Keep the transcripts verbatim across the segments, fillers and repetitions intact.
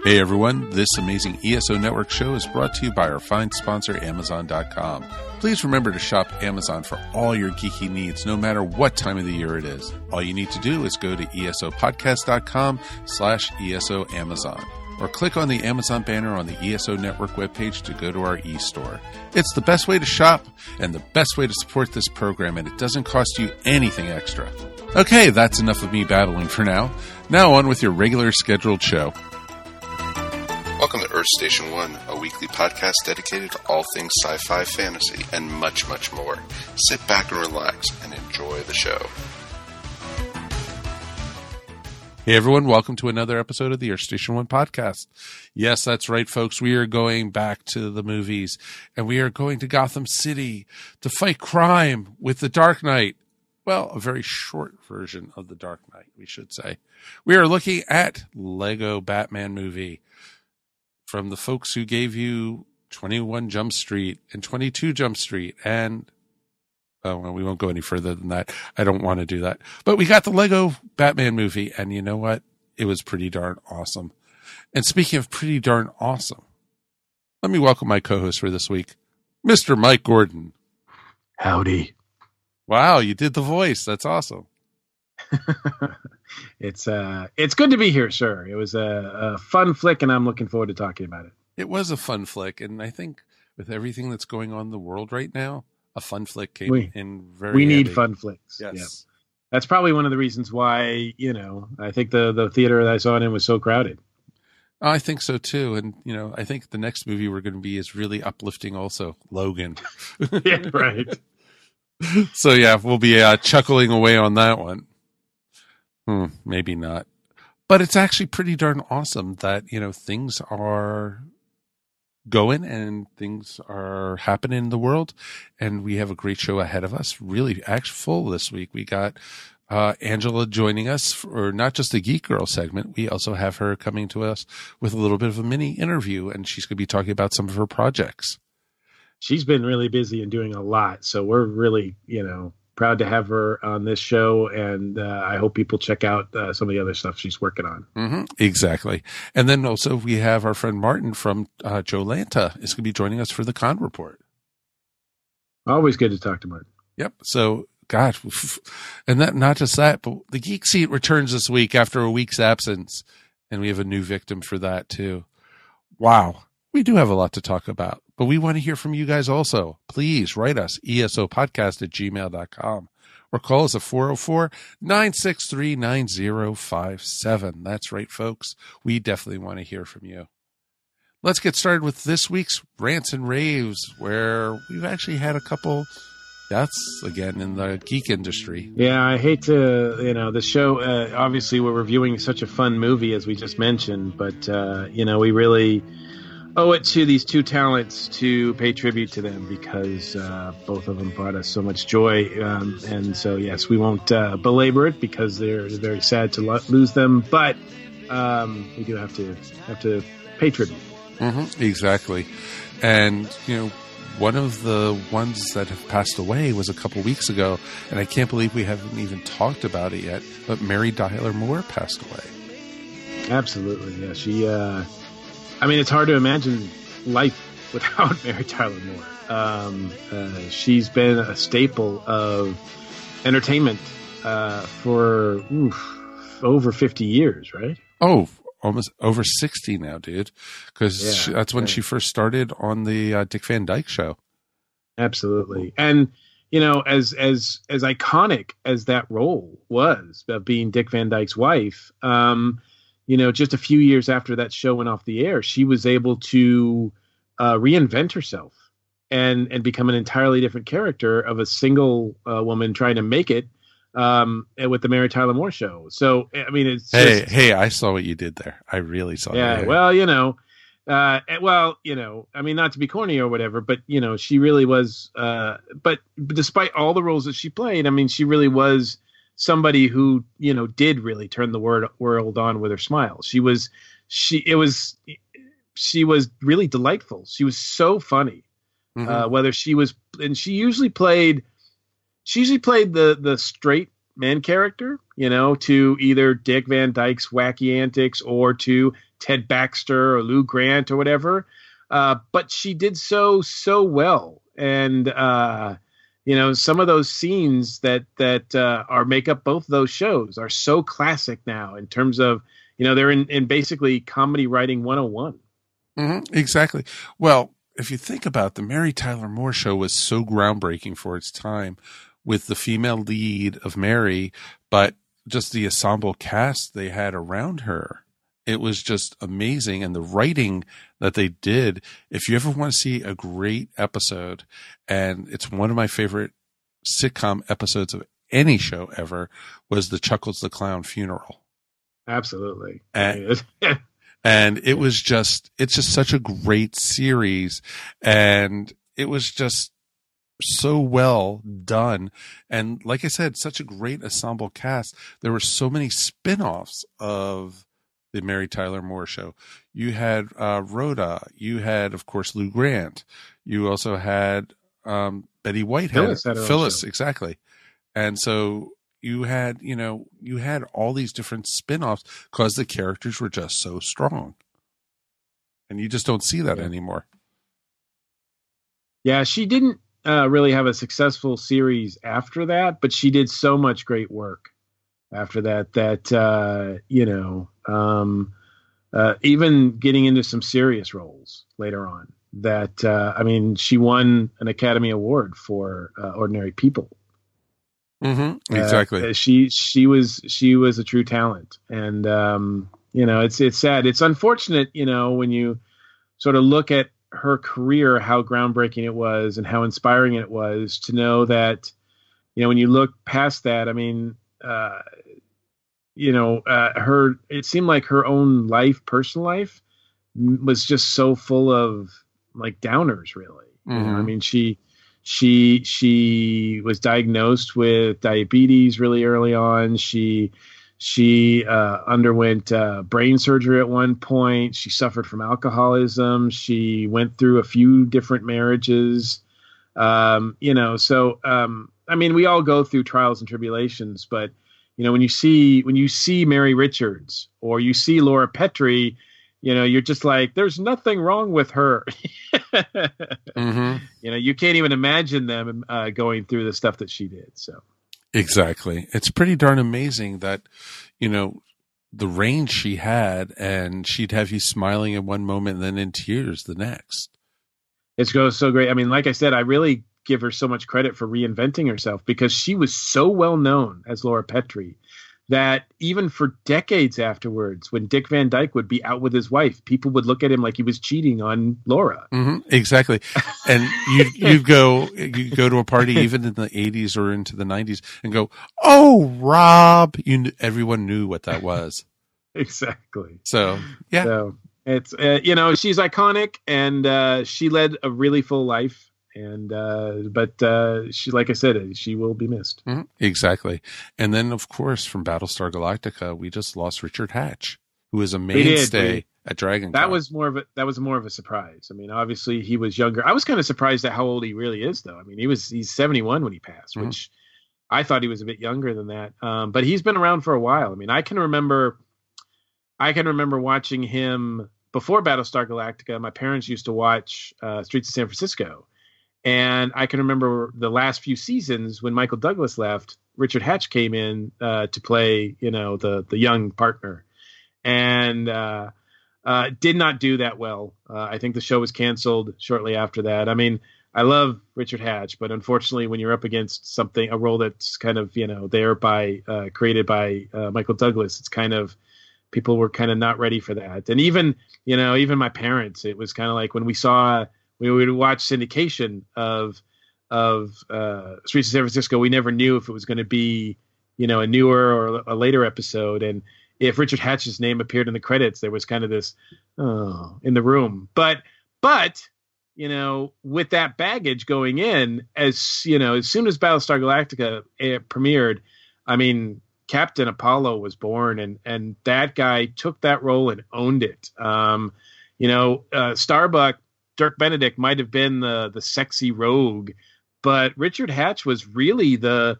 Hey everyone, this amazing E S O Network show is brought to you by our fine sponsor, Amazon dot com. Please remember to shop Amazon for all your geeky needs, no matter what time of the year it is. All you need to do is go to esopodcast.com slash ESO Amazon, or click on the Amazon banner on the E S O Network webpage to go to our e-store. It's the best way to shop and the best way to support this program, and it doesn't cost you anything extra. Okay, that's enough of me babbling for now. Now on with your regular scheduled show. Welcome to Earth Station One, a weekly podcast dedicated to all things sci-fi, fantasy, and much, much more. Sit back and relax and enjoy the show. Hey everyone, welcome to another episode of the Earth Station One podcast. Yes, that's right, folks. We are going back to the movies, and we are going to Gotham City to fight crime with the Dark Knight. Well, a very short version of the Dark Knight, we should say. We are looking at Lego Batman movie, from the folks who gave you twenty-one Jump Street and twenty-two Jump Street. And, oh, well, we won't go any further than that. I don't want to do that. But we got the Lego Batman movie, and you know what? It was pretty darn awesome. And speaking of pretty darn awesome, let me welcome my co-host for this week, Mister Mike Gordon. Howdy. Wow, you did the voice. That's awesome. It's uh, it's good to be here, sir. It was a, a fun flick, and I'm looking forward to talking about it. It was a fun flick, and I think with everything that's going on in the world right now, a fun flick came we, in very We need handy. fun flicks. Yes. Yeah. That's probably one of the reasons why, you know, I think the, the theater that I saw it in was so crowded. I think so, too. And, you know, I think the next movie we're going to be is really uplifting also, Logan. Yeah, right. So, yeah, we'll be uh, chuckling away on that one. Hmm, maybe not. But it's actually pretty darn awesome that, you know, things are going and things are happening in the world. And we have a great show ahead of us. Really, actually full this week. We got uh, Angela joining us for not just the Geek Girl segment. We also have her coming to us with a little bit of a mini interview, and she's going to be talking about some of her projects. She's been really busy and doing a lot. So we're really, you know, proud to have her on this show, and uh, I hope people check out uh, some of the other stuff she's working on. Mm-hmm, exactly. And then also we have our friend Martin from uh, Joe Lanta is going to be joining us for the Con Report. Always good to talk to Martin. Yep. So, God, and that not just that, but the Geek Seat returns this week after a week's absence, and we have a new victim for that too. Wow. We do have a lot to talk about, but we want to hear from you guys also. Please write us, esopodcast at gmail dot com, or call us at four oh four, nine six three, nine oh five seven. That's right, folks. We definitely want to hear from you. Let's get started with this week's Rants and Raves, where we've actually had a couple deaths again in the geek industry. Yeah, I hate to, you know, the show, uh, obviously we're reviewing such a fun movie, as we just mentioned, but, uh, you know, we really owe it to these two talents to pay tribute to them, because uh, both of them brought us so much joy. Um, and so, yes, we won't uh, belabor it because they're very sad to lo- lose them, but um, we do have to have to pay tribute. Mm-hmm, exactly. And, you know, one of the ones that have passed away was a couple weeks ago, and I can't believe we haven't even talked about it yet, but Mary Tyler Moore passed away. Absolutely, yeah. She... Uh, I mean, it's hard to imagine life without Mary Tyler Moore. Um, uh, she's been a staple of entertainment uh, for oof, over fifty years, right? Oh, almost over sixty now, dude. Because Yeah, that's when yeah. she first started on the uh, Dick Van Dyke Show. Absolutely. And, you know, as as as iconic as that role was, of being Dick Van Dyke's wife, um, you know, just a few years after that show went off the air, she was able to uh, reinvent herself and and become an entirely different character of a single uh, woman trying to make it um, with the Mary Tyler Moore Show. So, I mean, it's Hey, just, hey, I saw what you did there. I really saw yeah, that. well, you know, uh, well, you know, I mean, not to be corny or whatever, but, you know, she really was, uh, but despite all the roles that she played, I mean, she really was somebody who, you know, did really turn the word, world on with her smile. She was, she, it was, she was really delightful. She was so funny. Mm-hmm. Uh, whether she was, and she usually played, she usually played the, the straight man character, you know, to either Dick Van Dyke's wacky antics or to Ted Baxter or Lou Grant or whatever. Uh, but she did so, so well. And, uh, you know, some of those scenes that, that uh, are make up both of those shows are so classic now in terms of, you know, they're in, in basically comedy writing one oh one. Mm-hmm, exactly. Well, if you think about the Mary Tyler Moore Show was so groundbreaking for its time with the female lead of Mary, but just the ensemble cast they had around her. It was just amazing. And the writing that they did, if you ever want to see a great episode, and it's one of my favorite sitcom episodes of any show ever, was the Chuckles the Clown funeral. Absolutely. And, and it was just, it's just such a great series. And it was just so well done. And like I said, such a great ensemble cast. There were so many spin-offs of the Mary Tyler Moore Show. You had uh, Rhoda. You had, of course, Lou Grant. You also had um, Betty Whitehead. Phyllis, had her own Phyllis, show. Exactly. And so you had, you know, you had all these different spin-offs because the characters were just so strong. And you just don't see that Yeah. anymore. Yeah, she didn't uh, really have a successful series after that, but she did so much great work after that, that, uh, you know, um, uh, even getting into some serious roles later on that, uh, I mean, she won an Academy Award for uh, Ordinary People. Mm-hmm. Exactly. Uh, she, she was, she was a true talent. And, um, you know, it's, it's sad. It's unfortunate, you know, when you sort of look at her career, how groundbreaking it was and how inspiring it was to know that, you know, when you look past that, I mean, uh, you know, uh, her, it seemed like her own life, personal life was just so full of like downers, really. Mm-hmm. You know, I mean, she, she, she was diagnosed with diabetes really early on. She, she, uh, underwent, uh, brain surgery at one point. She suffered from alcoholism. She went through a few different marriages. Um, you know, so, um, I mean, we all go through trials and tribulations, but, you know, when you see, when you see Mary Richards or you see Laura Petrie, you know, you're just like, there's nothing wrong with her. Mm-hmm. You know, you can't even imagine them uh, going through the stuff that she did. So Exactly. It's pretty darn amazing that, you know, the range she had, and she'd have you smiling at one moment and then in tears the next. it's goes so great. I mean, like I said, I really give her so much credit for reinventing herself because she was so well known as Laura Petrie that even for decades afterwards, when Dick Van Dyke would be out with his wife, people would look at him like he was cheating on Laura. Mm-hmm, exactly. And you you go you go to a party even in the eighties or into the nineties and go, "Oh, Rob!" You kn- everyone knew what that was. Exactly. So yeah, So it's uh, you know, she's iconic, and uh, she led a really full life. And uh, but uh, she, like I said, she will be missed. mm-hmm, exactly. And then, of course, from Battlestar Galactica, we just lost Richard Hatch, who is a We did. mainstay We- at Dragon. That was more of a that was more of a surprise. I mean, obviously he was younger. I was kind of surprised at how old he really is, though. I mean, he was he's seventy-one when he passed, Mhm. which I thought he was a bit younger than that. Um, but he's been around for a while. I mean, I can remember I can remember watching him before Battlestar Galactica. My parents used to watch uh, Streets of San Francisco. And I can remember the last few seasons when Michael Douglas left, Richard Hatch came in uh, to play, you know, the the young partner, and uh, uh, did not do that well. Uh, I think the show was canceled shortly after that. I mean, I love Richard Hatch, but unfortunately, when you're up against something, a role that's kind of, you know, there by uh, created by uh, Michael Douglas, it's kind of people were kind of not ready for that. And even, you know, even my parents, it was kind of like when we saw. We would watch syndication of of uh, Streets of San Francisco. We never knew if it was going to be, you know, a newer or a later episode. And if Richard Hatch's name appeared in the credits, there was kind of this oh in the room. But but you know, with that baggage going in, as you know, as soon as Battlestar Galactica uh, premiered, I mean, Captain Apollo was born, and and that guy took that role and owned it. Um, you know, uh, Starbuck. Dirk Benedict might have been the the sexy rogue, but Richard Hatch was really the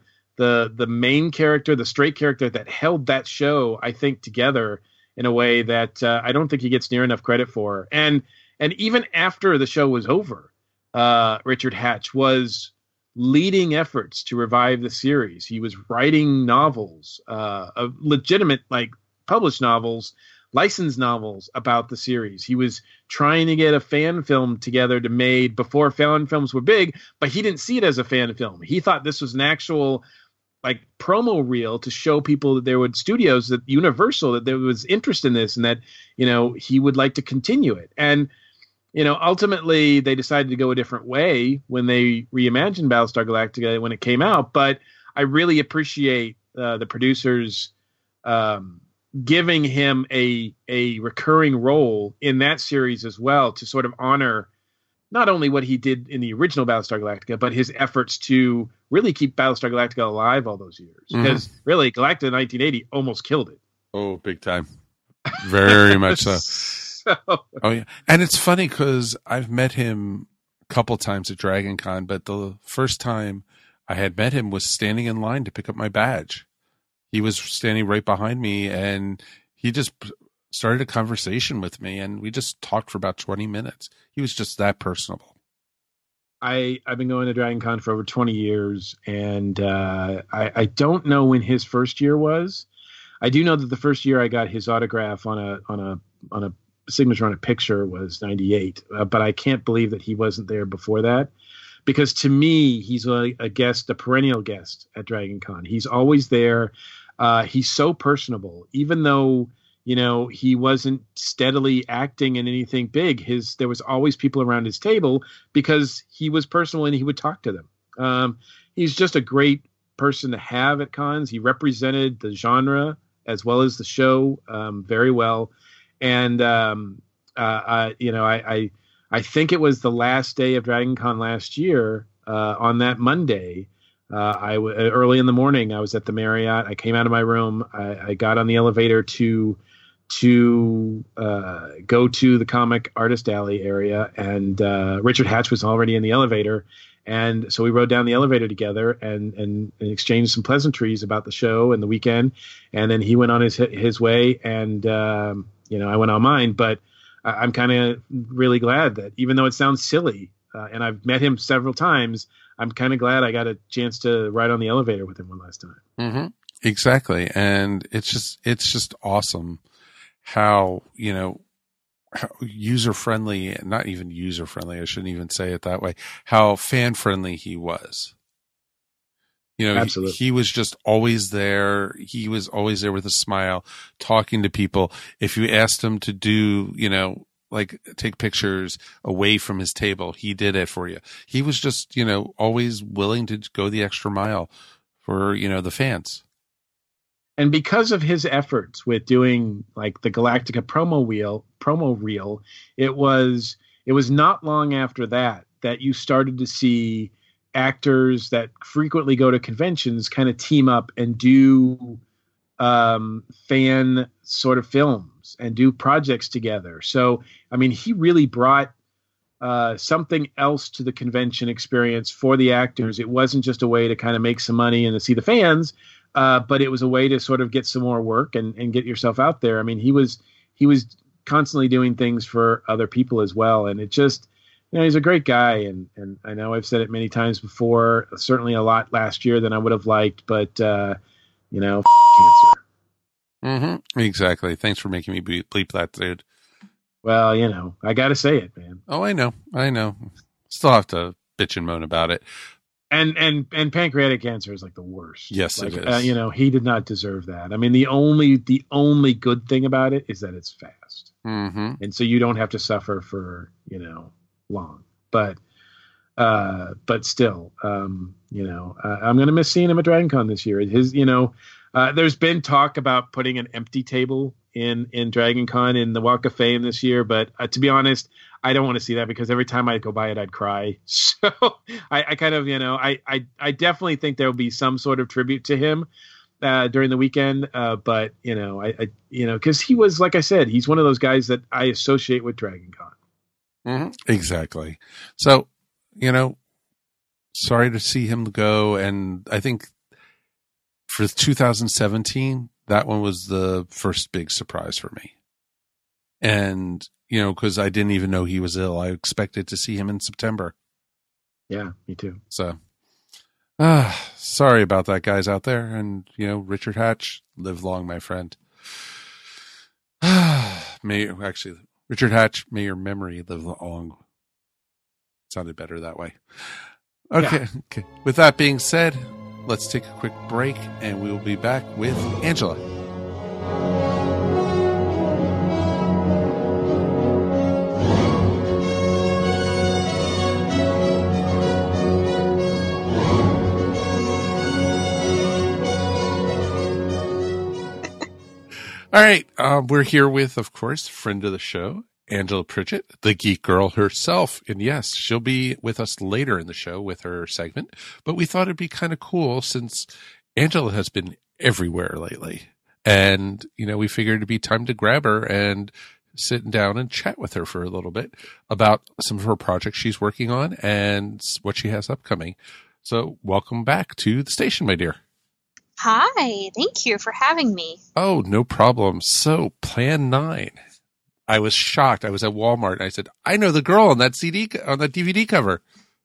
the the main character, the straight character that held that show, I think, together in a way that uh, I don't think he gets near enough credit for. And and even after the show was over, uh, Richard Hatch was leading efforts to revive the series. He was writing novels, uh, of legitimate, like published novels, licensed novels about the series. He was trying to get a fan film together to made before fan films were big, but he didn't see it as a fan film. He thought this was an actual like promo reel to show people that there were studios, that Universal, that there was interest in this, and that, you know, he would like to continue it. And, you know, ultimately they decided to go a different way when they reimagined Battlestar Galactica when it came out. But I really appreciate uh, the producers um, giving him a a recurring role in that series as well, to sort of honor not only what he did in the original Battlestar Galactica, but his efforts to really keep Battlestar Galactica alive all those years. Mm-hmm. Because really, Galactica nineteen eighty almost killed it. Oh, big time. Very much so. so. Oh, yeah. And it's funny because I've met him a couple times at Dragon Con, but the first time I had met him was standing in line to pick up my badge. He was standing right behind me, and he just started a conversation with me, and we just talked for about twenty minutes. He was just that personable. I, I've been going to Dragon Con for over twenty years, and uh, I, I don't know when his first year was. I do know that the first year I got his autograph on a on a on a signature on a picture was ninety-eight, uh, but I can't believe that he wasn't there before that, because to me he's a, a guest, a perennial guest at Dragon Con. He's always there. Uh, he's so personable, even though, you know, he wasn't steadily acting in anything big. His there was always people around his table because he was personal and he would talk to them. Um, he's just a great person to have at cons. He represented the genre as well as the show um, very well. And um, uh, I, you know, I, I I think it was the last day of Dragon Con last year. Uh, on that Monday, uh, I w- early in the morning, I was at the Marriott. I came out of my room. I, I got on the elevator to. to uh, go to the Comic Artist Alley area, and uh, Richard Hatch was already in the elevator, and so we rode down the elevator together and, and, and exchanged some pleasantries about the show and the weekend, and then he went on his his way, and um, you know, I went on mine. But I, I'm kind of really glad that, even though it sounds silly, uh, and I've met him several times, I'm kind of glad I got a chance to ride on the elevator with him one last time. Mm-hmm. Exactly, and it's just it's just awesome how, you know, how user friendly, not even user friendly, I shouldn't even say it that way, how fan friendly he was. You know, Absolutely. He, he was just always there. He was always there with a smile, talking to people. If you asked him to do, you know, like take pictures away from his table, he did it for you. He was just, you know, always willing to go the extra mile for, you know, the fans. And because of his efforts with doing like the Galactica promo wheel, promo reel, it was it was not long after that that you started to see actors that frequently go to conventions kind of team up and do um, fan sort of films and do projects together. So, I mean, he really brought uh, something else to the convention experience for the actors. It wasn't just a way to kind of make some money and to see the fans. Uh, but it was a way to sort of get some more work and, and get yourself out there. I mean, he was he was constantly doing things for other people as well. And it just, you know, he's a great guy. And, and I know I've said it many times before, certainly a lot last year than I would have liked. But, uh, you know, f- cancer. Mm-hmm. Exactly. Thanks for making me bleep that, dude. Well, you know, I got to say it, man. Oh, I know. I know. Still have to bitch and moan about it. And and and pancreatic cancer is like the worst. Yes, like, it is. Uh, you know, he did not deserve that. I mean, the only the only good thing about it is that it's fast, mm-hmm. and so you don't have to suffer for, you know, long. But uh, but still, um, you know, uh, I'm going to miss seeing him at Dragon Con this year. His, you know, uh, there's been talk about putting an empty table in in Dragon Con in the Walk of Fame this year, but uh, to be honest, I don't want to see that because every time I go by it, I'd cry. So I, I kind of, you know, I, I, I definitely think there will be some sort of tribute to him uh, during the weekend. Uh, but, you know, I, I you know, because he was, like I said, he's one of those guys that I associate with Dragon Con. Mm-hmm. Exactly. So, you know, sorry to see him go. And I think for two thousand seventeen, that one was the first big surprise for me. And, you know, because I didn't even know he was ill. I expected to see him in September. Yeah, me too. So, ah, sorry about that, guys out there. And, you know, Richard Hatch, live long, my friend. May actually, Richard Hatch, may your memory live long. Sounded better that way. Okay. Yeah. Okay. With that being said, let's take a quick break, and we will be back with Angela. All right. Um, we're here with, of course, friend of the show, Angela Pritchett, the geek girl herself. And yes, she'll be with us later in the show with her segment. But we thought it'd be kind of cool since Angela has been everywhere lately. And, you know, we figured it'd be time to grab her and sit down and chat with her for a little bit about some of her projects she's working on and what she has upcoming. So welcome back to the station, my dear. Hi, thank you for having me. Oh, no problem. So, Plan nine. I was shocked. I was at Walmart and I said, I know the girl on that C D, on that D V D cover.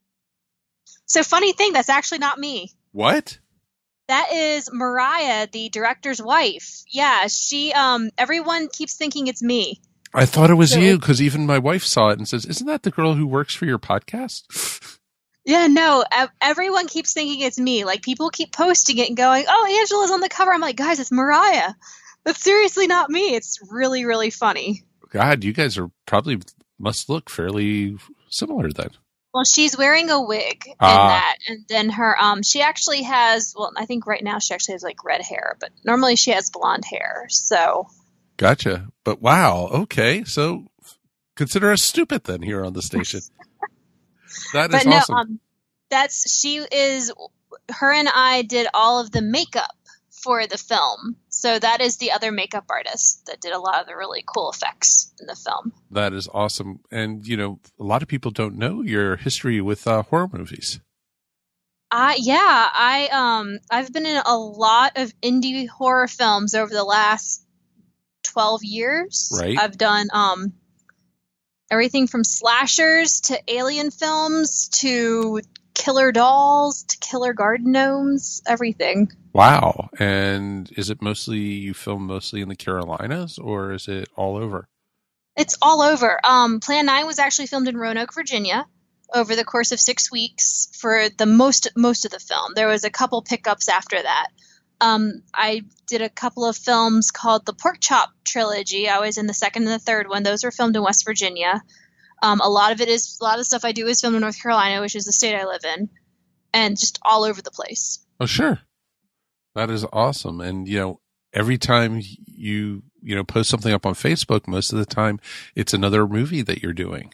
So, funny thing, that's actually not me. What? That is Mariah, the director's wife. Yeah, she, um, everyone keeps thinking it's me. I thought it was so you because even my wife saw it and says, isn't that the girl who works for your podcast? Yeah, no, everyone keeps thinking it's me. Like, people keep posting it and going, oh, Angela's on the cover. I'm like, guys, it's Mariah. That's seriously not me. It's really, really funny. God, you guys are probably must look fairly similar then. Well, she's wearing a wig in ah. that. And then her, um, she actually has, well, I think right now she actually has like red hair, but normally she has blonde hair. So. Gotcha. But wow. Okay. So consider us stupid then here on the station. That is but no, awesome. Um, that's she is. Her and I did all of the makeup for the film, so that is the other makeup artist that did a lot of the really cool effects in the film. That is awesome, and you know, a lot of people don't know your history with uh, horror movies. Uh, yeah, I um, I've been in a lot of indie horror films over the last twelve years. Right. I've done um. everything from slashers to alien films to killer dolls to killer garden gnomes, everything. Wow. And is it mostly, you film mostly in the Carolinas or is it all over? It's all over. Um, Plan nine was actually filmed in Roanoke, Virginia over the course of six weeks for the most, most of the film. There was a couple pickups after that. Um, I did a couple of films called the Pork Chop Trilogy. I was in the second and the third one. Those were filmed in West Virginia. Um, a lot of it is, a lot of the stuff I do is filmed in North Carolina, which is the state I live in, and just all over the place. Oh, sure. That is awesome. And, you know, every time you, you know, post something up on Facebook, most of the time it's another movie that you're doing.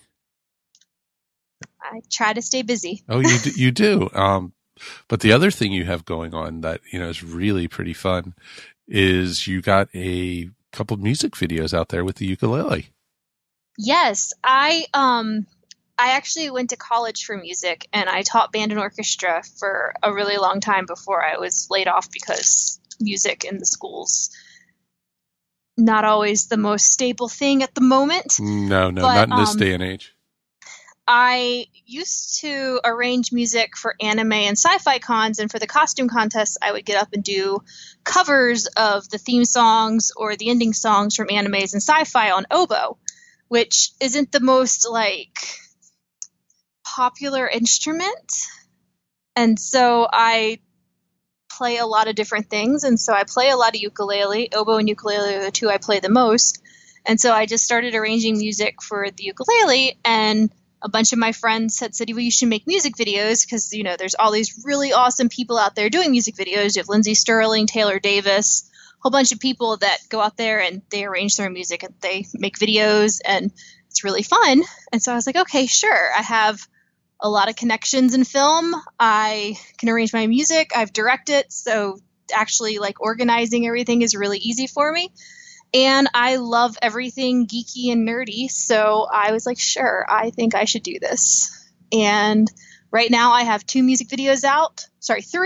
I try to stay busy. Oh, you do, you do. Um, but the other thing you have going on that, you know, is really pretty fun is you got a couple of music videos out there with the ukulele. Yes, I um I actually went to college for music, and I taught band and orchestra for a really long time before I was laid off because music in the schools not always the most stable thing at the moment. No, no, but, not in this um, day and age. I used to arrange music for anime and sci-fi cons, and for the costume contests, I would get up and do covers of the theme songs or the ending songs from animes and sci-fi on oboe, which isn't the most, like, popular instrument. And so I play a lot of different things, and so I play a lot of ukulele. Oboe and ukulele are the two I play the most. And so I just started arranging music for the ukulele, and a bunch of my friends had said, well, you should make music videos because, you know, there's all these really awesome people out there doing music videos. You have Lindsey Sterling, Taylor Davis, a whole bunch of people that go out there and they arrange their music and they make videos, and it's really fun. And so I was like, okay, sure. I have a lot of connections in film. I can arrange my music. I've directed. So actually, like, organizing everything is really easy for me. And I love everything geeky and nerdy, so I was like, sure, I think I should do this. And right now I have two music videos out. Sorry, three.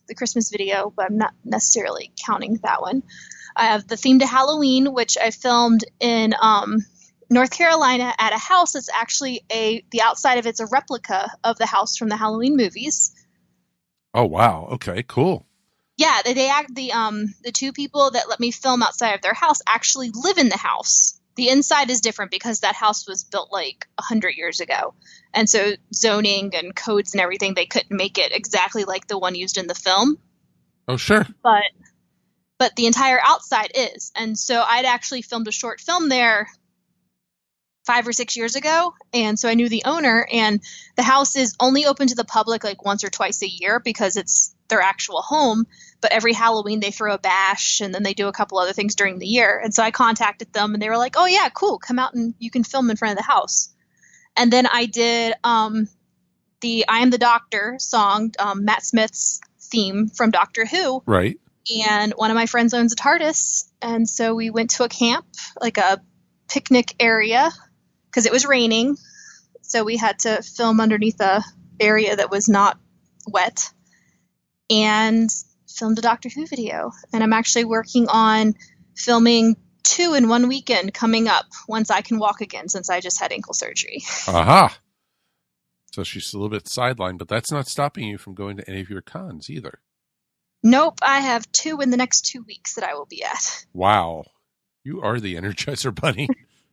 the Christmas video, but I'm not necessarily counting that one. I have the theme to Halloween, which I filmed in um, North Carolina at a house that's actually a the outside of it's a replica of the house from the Halloween movies. Oh wow! Okay, cool. Yeah, they, they act the um the two people that let me film outside of their house actually live in the house. The inside is different because that house was built like a hundred years ago, and so zoning and codes and everything, they couldn't make it exactly like the one used in the film. Oh sure. But but the entire outside is, and so I'd actually filmed a short film there five or six years ago, and so I knew the owner, and the house is only open to the public like once or twice a year because it's their actual home, but every Halloween they throw a bash, and then they do a couple other things during the year. And so I contacted them, and they were like, oh yeah, cool, come out and you can film in front of the house. And then I did um, the I Am the Doctor song, um, Matt Smith's theme from Doctor Who. Right. And one of my friends owns a TARDIS, and so we went to a camp, like a picnic area, because it was raining, so we had to film underneath a area that was not wet, and filmed a Doctor Who video. And I'm actually working on filming two in one weekend coming up once I can walk again, since I just had ankle surgery. Aha! So she's a little bit sidelined, but that's not stopping you from going to any of your cons either. Nope, I have two in the next two weeks that I will be at. Wow. You are the Energizer Bunny.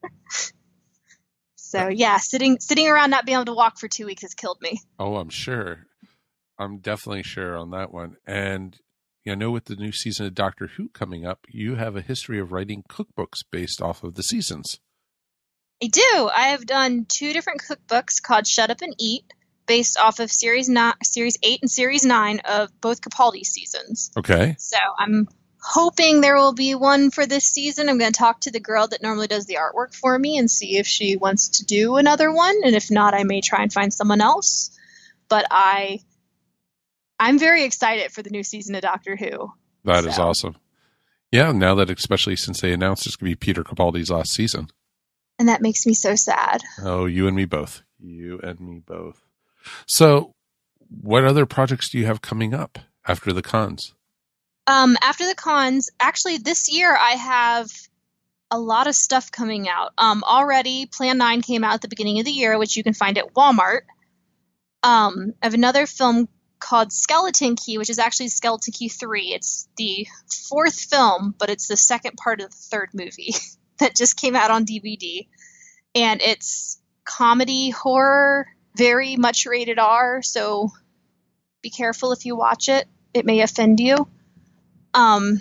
So yeah, sitting sitting around not being able to walk for two weeks has killed me. Oh, I'm sure. I'm definitely sure on that one. And I know with the new season of Doctor Who coming up, you have a history of writing cookbooks based off of the seasons. I do. I have done two different cookbooks called Shut Up and Eat, based off of series nine, series eight and series nine of both Capaldi seasons. Okay. So I'm hoping there will be one for this season. I'm going to talk to the girl that normally does the artwork for me and see if she wants to do another one. And if not, I may try and find someone else. But I, I'm very excited for the new season of Doctor Who. That so. is awesome. Yeah, now that especially since they announced it's going to be Peter Capaldi's last season. And that makes me so sad. Oh, you and me both. You and me both. So what other projects do you have coming up after the cons? Um, after the cons, actually this year I have a lot of stuff coming out. Um, already Plan nine came out at the beginning of the year, which you can find at Walmart. Um, I have another film called Skeleton Key, which is actually Skeleton Key three. It's the fourth film, but it's the second part of the third movie that just came out on D V D. And it's comedy, horror, very much rated R, so be careful if you watch it. It may offend you. Um,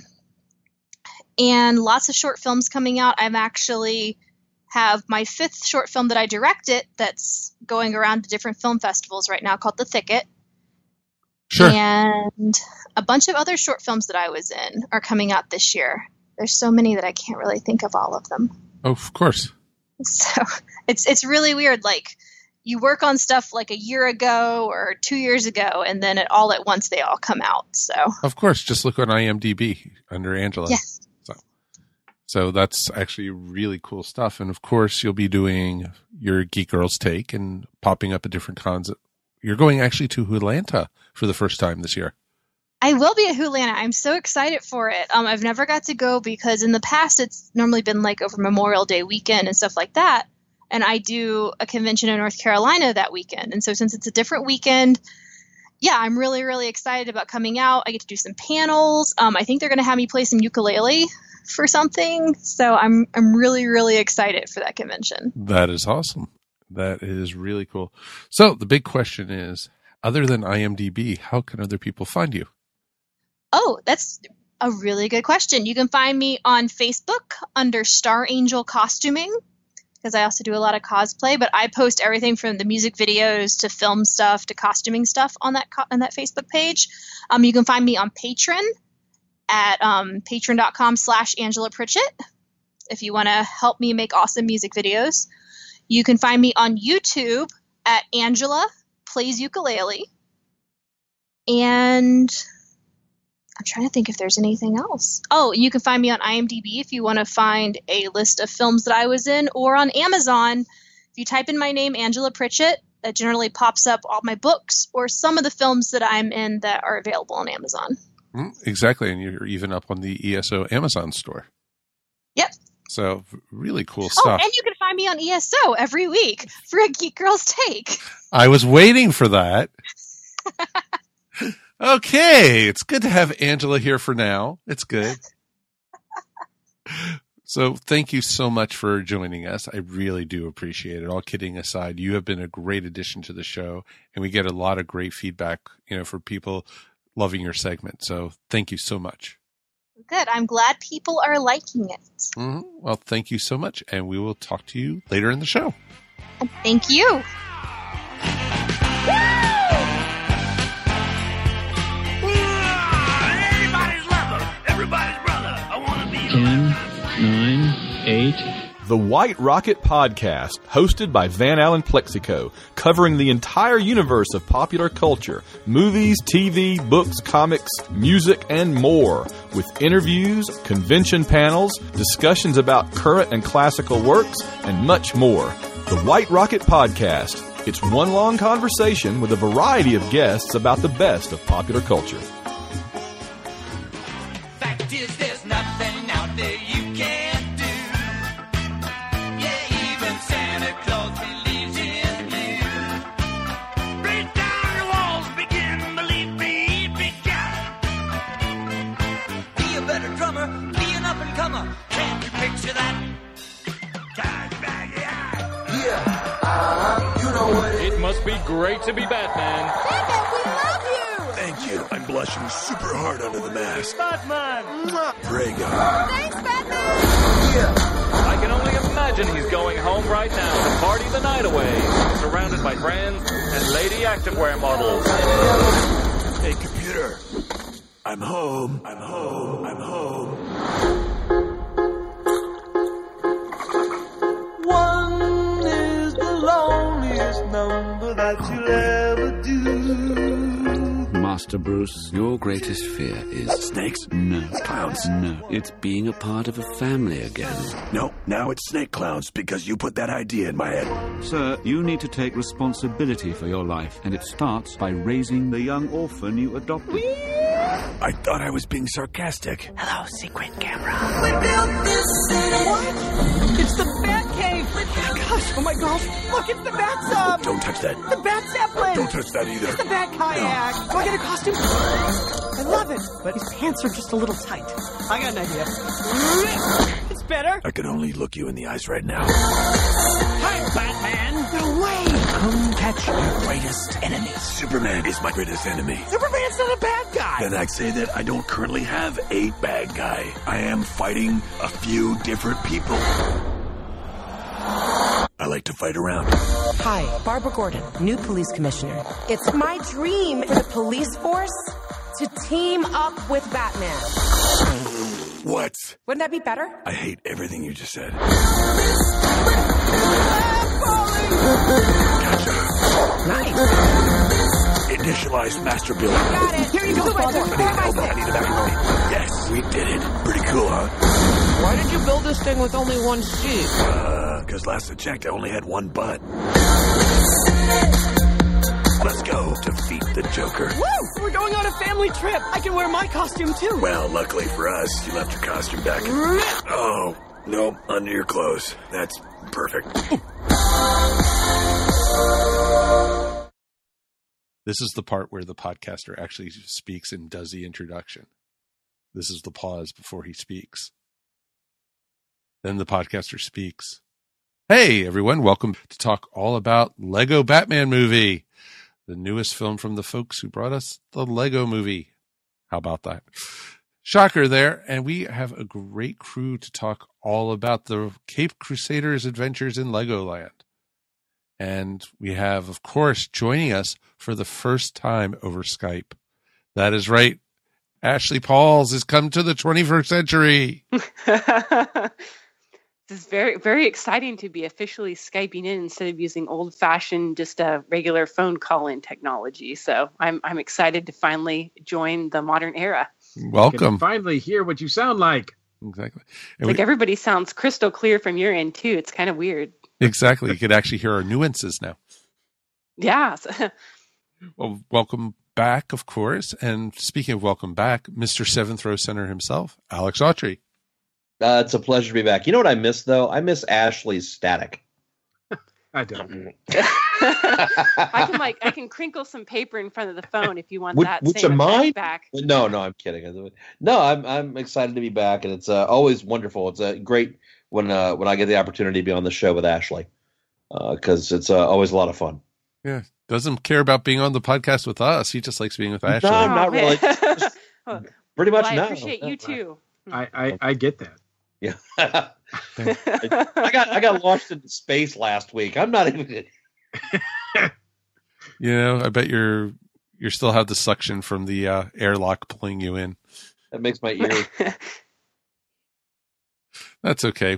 and lots of short films coming out. I'm actually have my fifth short film that I directed that's going around to different film festivals right now called The Thicket. Sure. And a bunch of other short films that I was in are coming out this year. There's so many that I can't really think of all of them. Oh, of course. So it's it's really weird. Like, you work on stuff like a year ago or two years ago, and then it, all at once they all come out. So of course, just look on I M D B under Angela. Yes. So, so that's actually really cool stuff. And of course, you'll be doing your Geek Girls Take and popping up at different cons. You're going actually to Atlanta for the first time this year. I will be at Hoolanta. I'm so excited for it. Um, I've never got to go because in the past it's normally been like over Memorial Day weekend and stuff like that. And I do a convention in North Carolina that weekend. And so since it's a different weekend, yeah, I'm really, really excited about coming out. I get to do some panels. Um, I think they're going to have me play some ukulele for something. So I'm I'm really, really excited for that convention. That is awesome. That is really cool. So the big question is, other than I M D B, how can other people find you? Oh, that's a really good question. You can find me on Facebook under Star Angel Costuming, because I also do a lot of cosplay, but I post everything from the music videos to film stuff to costuming stuff on that co- on that Facebook page. Um, you can find me on Patreon at um, patreon.com slash Angela Pritchett if you want to help me make awesome music videos. You can find me on YouTube at Angela Plays Ukulele. And I'm trying to think if there's anything else. Oh, you can find me on I M D B if you want to find a list of films that I was in, or on Amazon. If you type in my name, Angela Pritchett, that generally pops up all my books or some of the films that I'm in that are available on Amazon. Mm, exactly. And you're even up on the E S O Amazon store. Yep. So really cool Oh, stuff. and you can find me on E S O every week for a Geek Girls Take. I was waiting for that. Okay. It's good to have Angela here for now. It's good. So thank you so much for joining us. I really do appreciate it. All kidding aside, you have been a great addition to the show, and we get a lot of great feedback, you know, for people loving your segment. So thank you so much. Good. I'm glad people are liking it. Mm-hmm. Well, thank you so much, and we will talk to you later in the show. And thank you. Everybody's lover, everybody's brother. I want to be Ten, nine, eight. The White Rocket Podcast, hosted by Van Allen Plexico, covering the entire universe of popular culture, movies, T V, books, comics, music, and more, with interviews, convention panels, discussions about current and classical works, and much more. The White Rocket Podcast. It's one long conversation with a variety of guests about the best of popular culture. Fact is, there's nothing out there you can't do. Yeah, even Santa Claus believes in you. Break down your walls, begin, believe me, big guy. Be a better drummer, be an up-and-comer. Can you picture that? Guys, baggy eye. Yeah, uh, you know what it It must be great to be Batman. Thank you. I'm blushing super hard under the mask. Batman! Prego. Thanks, Batman! Yeah. I can only imagine he's going home right now to party the night away, surrounded by friends and lady activewear models. Hey, computer. I'm home. I'm home. I'm home. One is the loneliest number that you'll ever do. Master Bruce, your greatest fear is... Snakes? No. Clowns? No. It's being a part of a family again. No, now it's snake clowns because you put that idea in my head. Sir, you need to take responsibility for your life, and it starts by raising the young orphan you adopted. I thought I was being sarcastic. Hello, secret camera. We built this city. What? It's the Batcave. Oh my gosh, oh my gosh. Look, it's the Bat-Sub. Don't touch that. The Bat-Zeppelin. Don't touch that either. The Bat-Kayak. Do I get a costume? I love it, but his pants are just a little tight. I got an idea. It's better. I could only look you in the eyes right now. Hi, Batman. No way. Come catch your greatest enemy. Superman is my greatest enemy. Superman's not a bad guy. Then I'd say that I don't currently have a bad guy. I am fighting a few different people. I like to fight around. Hi, Barbara Gordon, new police commissioner. It's my dream for the police force to team up with Batman. What? Wouldn't that be better? I hate everything you just said. Nice. Initialize master building. Got it. Here you go, Father. I need an elbow. I need a macaroni. Yes, we did it. Pretty cool, huh? Why did you build this thing with only one seat? Uh, because last I checked, I only had one butt. Let's go defeat the Joker. Woo! We're going on a family trip. I can wear my costume too. Well, luckily for us, you left your costume back in... Oh, no, under your clothes. That's perfect. This is the part where the podcaster actually speaks and does the introduction. This is the pause before he speaks. Then the podcaster speaks. Hey, everyone. Welcome to talk all about Lego Batman Movie, the newest film from the folks who brought us the Lego Movie. How about that? Shocker there. And we have a great crew to talk all about the Cape Crusaders adventures in Legoland. And we have, of course, joining us for the first time over Skype. That is right. Ashley Pauls has come to the twenty-first century. This is very, very exciting to be officially Skyping in instead of using old-fashioned, just a regular phone call-in technology. So I'm, I'm excited to finally join the modern era. Welcome. Finally hear what you sound like. Exactly. It's like we, everybody sounds crystal clear from your end too. It's kind of weird. Exactly. You could actually hear our nuances now. Yeah. Well, welcome back, of course. And speaking of welcome back, Mister Seventh Row Center himself, Alex Autry. Uh, it's a pleasure to be back. You know what I miss, though? I miss Ashley's static. I don't. I can like I can crinkle some paper in front of the phone if you want Which, that. which same of mine? effect back. No, no, I'm kidding. No, I'm I'm excited to be back, and it's uh, always wonderful. It's uh, great when uh, when I get the opportunity to be on the show with Ashley, because uh, it's uh, always a lot of fun. Yeah, doesn't care about being on the podcast with us. He just likes being with Ashley. No, not really. Just pretty much well, I no. appreciate you too. I, I, I get that. Yeah, I got I got launched into space last week. I'm not even. You know, I bet you're you still have the suction from the uh, airlock pulling you in. That makes my ear. That's okay.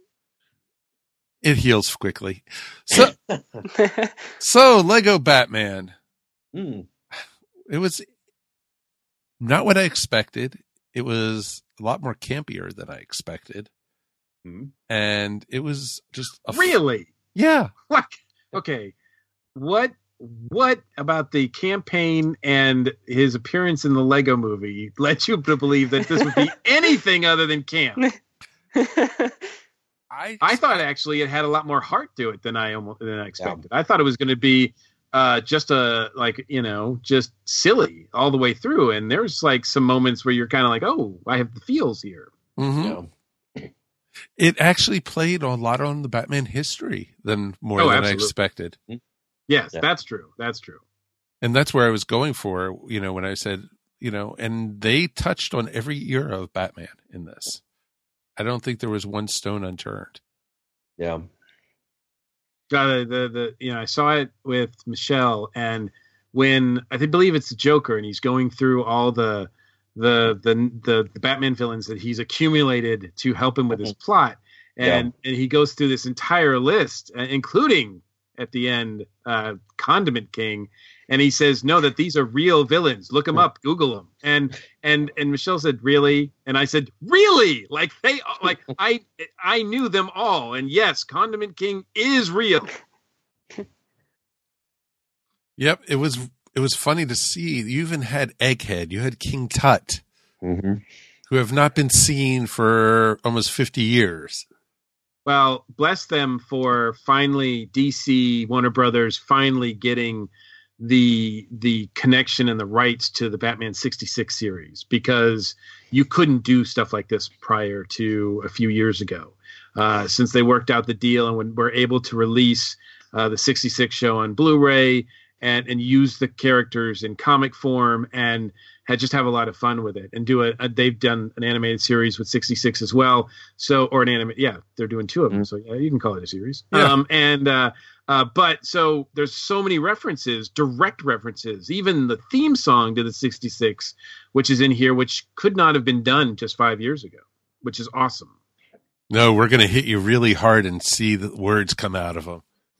It heals quickly. So, so Lego Batman. Mm. It was not what I expected. It was a lot more campier than I expected. Mm. And it was just a f- Really? Yeah. What? Okay. What what about the campaign and his appearance in the Lego movie led you to believe that this would be anything other than camp? I I thought actually it had a lot more heart to it than I almost than I expected. Yeah. I thought it was going to be uh, just a like you know just silly all the way through, and there's like some moments where you're kind of like, oh, I have the feels here. Mm-hmm. Yeah. It actually played a lot on the Batman history than more oh, than absolutely. I expected. Yes, yeah. that's true. That's true. And that's where I was going for, you know, when I said, you know, and they touched on every era of Batman in this. I don't think there was one stone unturned. Yeah. Uh, the, the, the, you know, I saw it with Michelle, and when I think, believe it's the Joker, and he's going through all the, the, the, the, the Batman villains that he's accumulated to help him with his plot. And, yeah. and he goes through this entire list, uh, including at the end, uh, Condiment King. And he says, no, that these are real villains. Look them up, Google them. And, and, and Michelle said, really? And I said, really? Like they, like I, I knew them all. And yes, Condiment King is real. Yep. It was, it was funny to see. You even had Egghead. You had King Tut, mm-hmm. who have not been seen for almost fifty years. Well, bless them for finally D C Warner Brothers finally getting the the connection and the rights to the Batman sixty-six series, because you couldn't do stuff like this prior to a few years ago. Uh, since they worked out the deal and when we're able to release uh, the sixty-six show on Blu-ray and and use the characters in comic form and had just have a lot of fun with it and do a, a they've done an animated series with sixty-six as well. So, or an anime. Yeah, they're doing two of them. So yeah, you can call it a series. Yeah. Um, and, uh, uh, but so there's so many references, direct references, even the theme song to the sixty-six, which is in here, which could not have been done just five years ago, which is awesome. No, we're going to hit you really hard and see the words come out of them.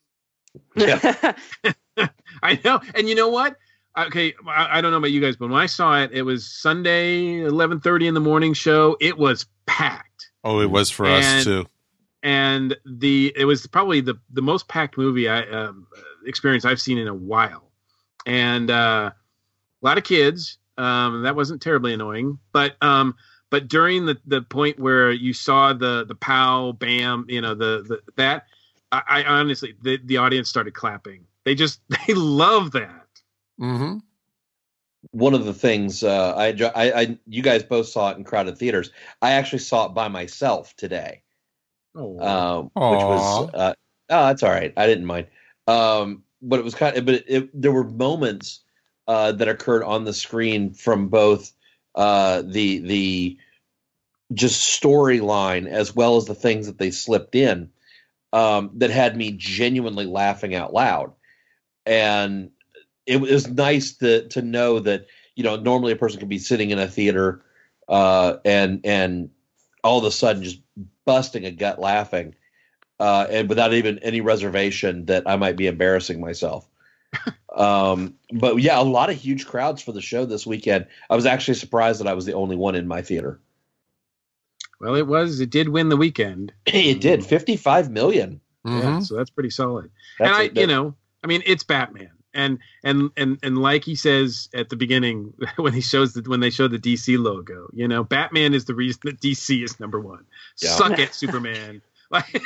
Yeah. I know. And you know what? Okay, I, I don't know about you guys, but when I saw it, it was Sunday, eleven thirty in the morning show. It was packed. Oh, it was for and, us too. And the it was probably the, the most packed movie I um, experience I've seen in a while. And uh, a lot of kids. Um, that wasn't terribly annoying, but um, but during the, the point where you saw the the pow bam, you know the, the that I, I honestly the, the audience started clapping. They just they love that. Mm-hmm. One of the things uh, I, I, I, you guys both saw it in crowded theaters. I actually saw it by myself today, oh, uh, which was uh, oh, that's all right. I didn't mind, um, but it was kind of. But it, it, there were moments uh, that occurred on the screen from both uh, the the just storyline as well as the things that they slipped in um, that had me genuinely laughing out loud, and. It was nice to to know that, you know, normally a person could be sitting in a theater uh, and and all of a sudden just busting a gut laughing uh, and without even any reservation that I might be embarrassing myself. um, but yeah, a lot of huge crowds for the show this weekend. I was actually surprised that I was the only one in my theater. Well, it was. It did win the weekend. It did. fifty-five million. Mm-hmm. Yeah, so that's pretty solid. That's and I, a, that, you know, I mean, it's Batman. And and and and like he says at the beginning when he shows the, when they show the D C logo, you know, Batman is the reason that D C is number one. Yeah. Suck it, Superman. Like,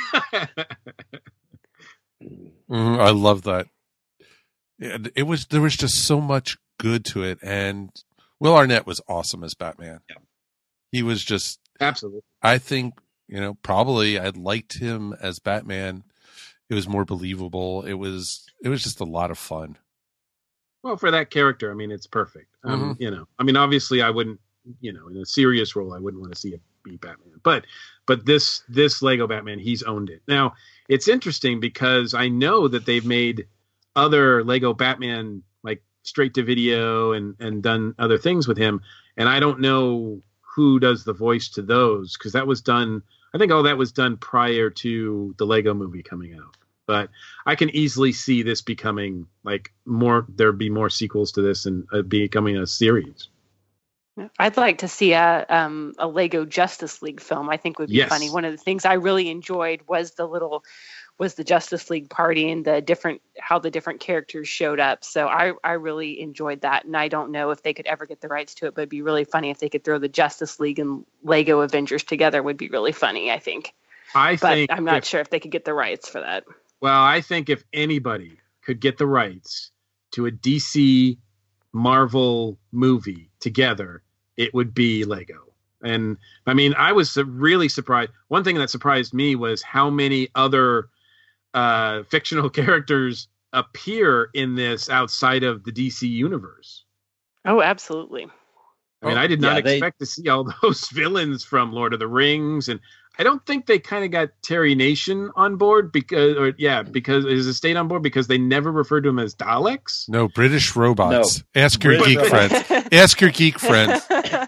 mm, I love that. It, it was there was just so much good to it, and Will Arnett was awesome as Batman. Yeah. He was just absolutely. I think you know probably I liked him as Batman. It was more believable. It was it was just a lot of fun. Well, for that character, I mean, it's perfect. Um, Mm-hmm. You know, I mean, obviously, I wouldn't, you know, in a serious role, I wouldn't want to see it be Batman. But, but this this Lego Batman, he's owned it. Now, it's interesting because I know that they've made other Lego Batman like straight to video and and done other things with him, and I don't know who does the voice to those because that was done. I think all that was done prior to the Lego movie coming out. But I can easily see this becoming like more. There'd be more sequels to this and uh, becoming a series. I'd like to see a um, a Lego Justice League film. I think would be Yes. funny. One of the things I really enjoyed was the little was the Justice League party and the different how the different characters showed up. So I I really enjoyed that, and I don't know if they could ever get the rights to it, but it'd be really funny if they could throw the Justice League and Lego Avengers together. Would be really funny. I think. I but think I'm not if- sure if they could get the rights for that. Well, I think if anybody could get the rights to a D C Marvel movie together, it would be Lego. And I mean, I was really surprised. One thing that surprised me was how many other uh, fictional characters appear in this outside of the D C universe. Oh, absolutely. I mean, I did not Yeah, they- expect to see all those villains from Lord of the Rings, and I don't think they kind of got Terry Nation on board because, or yeah, because his estate on board because they never referred to him as Daleks. No, British robots. No. Ask your British geek robots. friends. Ask your geek friends.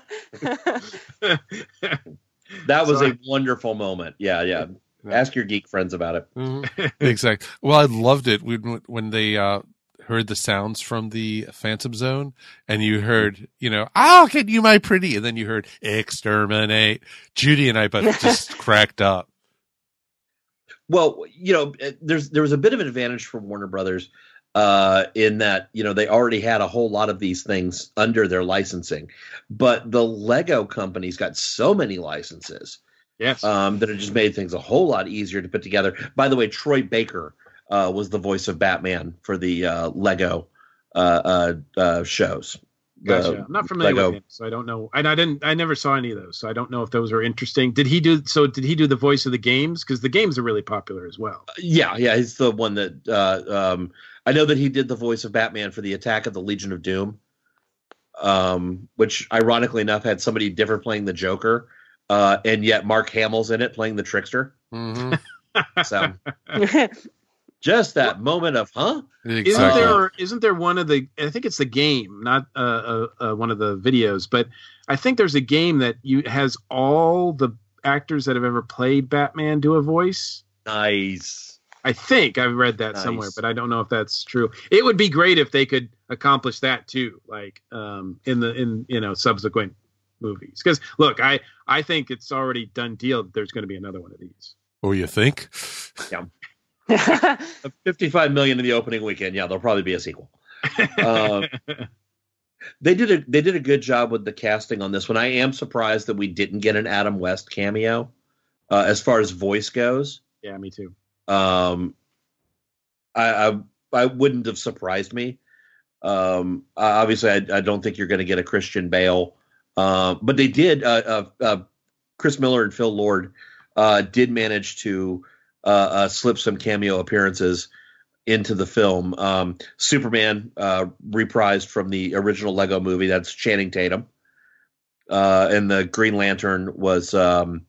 That was So a wonderful moment. Yeah, yeah. Ask your geek friends about it. Mm-hmm. Exactly. Well, I loved it when when they uh, heard the sounds from the Phantom Zone, and you heard, you know, "I'll get you, my pretty," and then you heard "exterminate." Judy and I both just cracked up. Well, you know, there's there was a bit of an advantage for Warner Brothers uh, in that, you know, they already had a whole lot of these things under their licensing, but the Lego company's got so many licenses, yes, um, that it just made things a whole lot easier to put together. By the way, Troy Baker uh, was the voice of Batman for the uh, Lego uh, uh, uh, shows. Gotcha. The I'm not familiar Lego- with him, so I don't know. And I didn't. I never saw any of those, so I don't know if those were interesting. Did he do? So did he do the voice of the games? Because the games are really popular as well. Yeah, yeah, he's the one that uh, um, I know that he did the voice of Batman for the Attack of the Legion of Doom, um, which ironically enough had somebody different playing the Joker, uh, and yet Mark Hamill's in it playing the Trickster. Mm-hmm. So just that moment of huh? Isn't Exactly. there? Isn't there one of the? I think it's the game, not uh, uh, uh, one of the videos, but I think there's a game that you has all the actors that have ever played Batman do a voice. Nice. I think I've read that Nice. somewhere, but I don't know if that's true. It would be great if they could accomplish that too, like um, in the in you know subsequent movies. Because look, I I think it's already done deal that there's going to be another one of these. Oh, you think? Yeah. fifty-five million in the opening weekend. Yeah, there'll probably be a sequel. Uh, they did a they did a good job with the casting on this one. I am surprised that we didn't get an Adam West cameo uh, as far as voice goes. Yeah, me too. Um, I, I I wouldn't have surprised me. Um, obviously, I, I don't think you're going to get a Christian Bale, uh, but they did. Uh, uh, uh, Chris Miller and Phil Lord uh, did manage to uh, uh, slip some cameo appearances into the film. Um, Superman uh, reprised from the original Lego movie. That's Channing Tatum, uh, and the Green Lantern was um,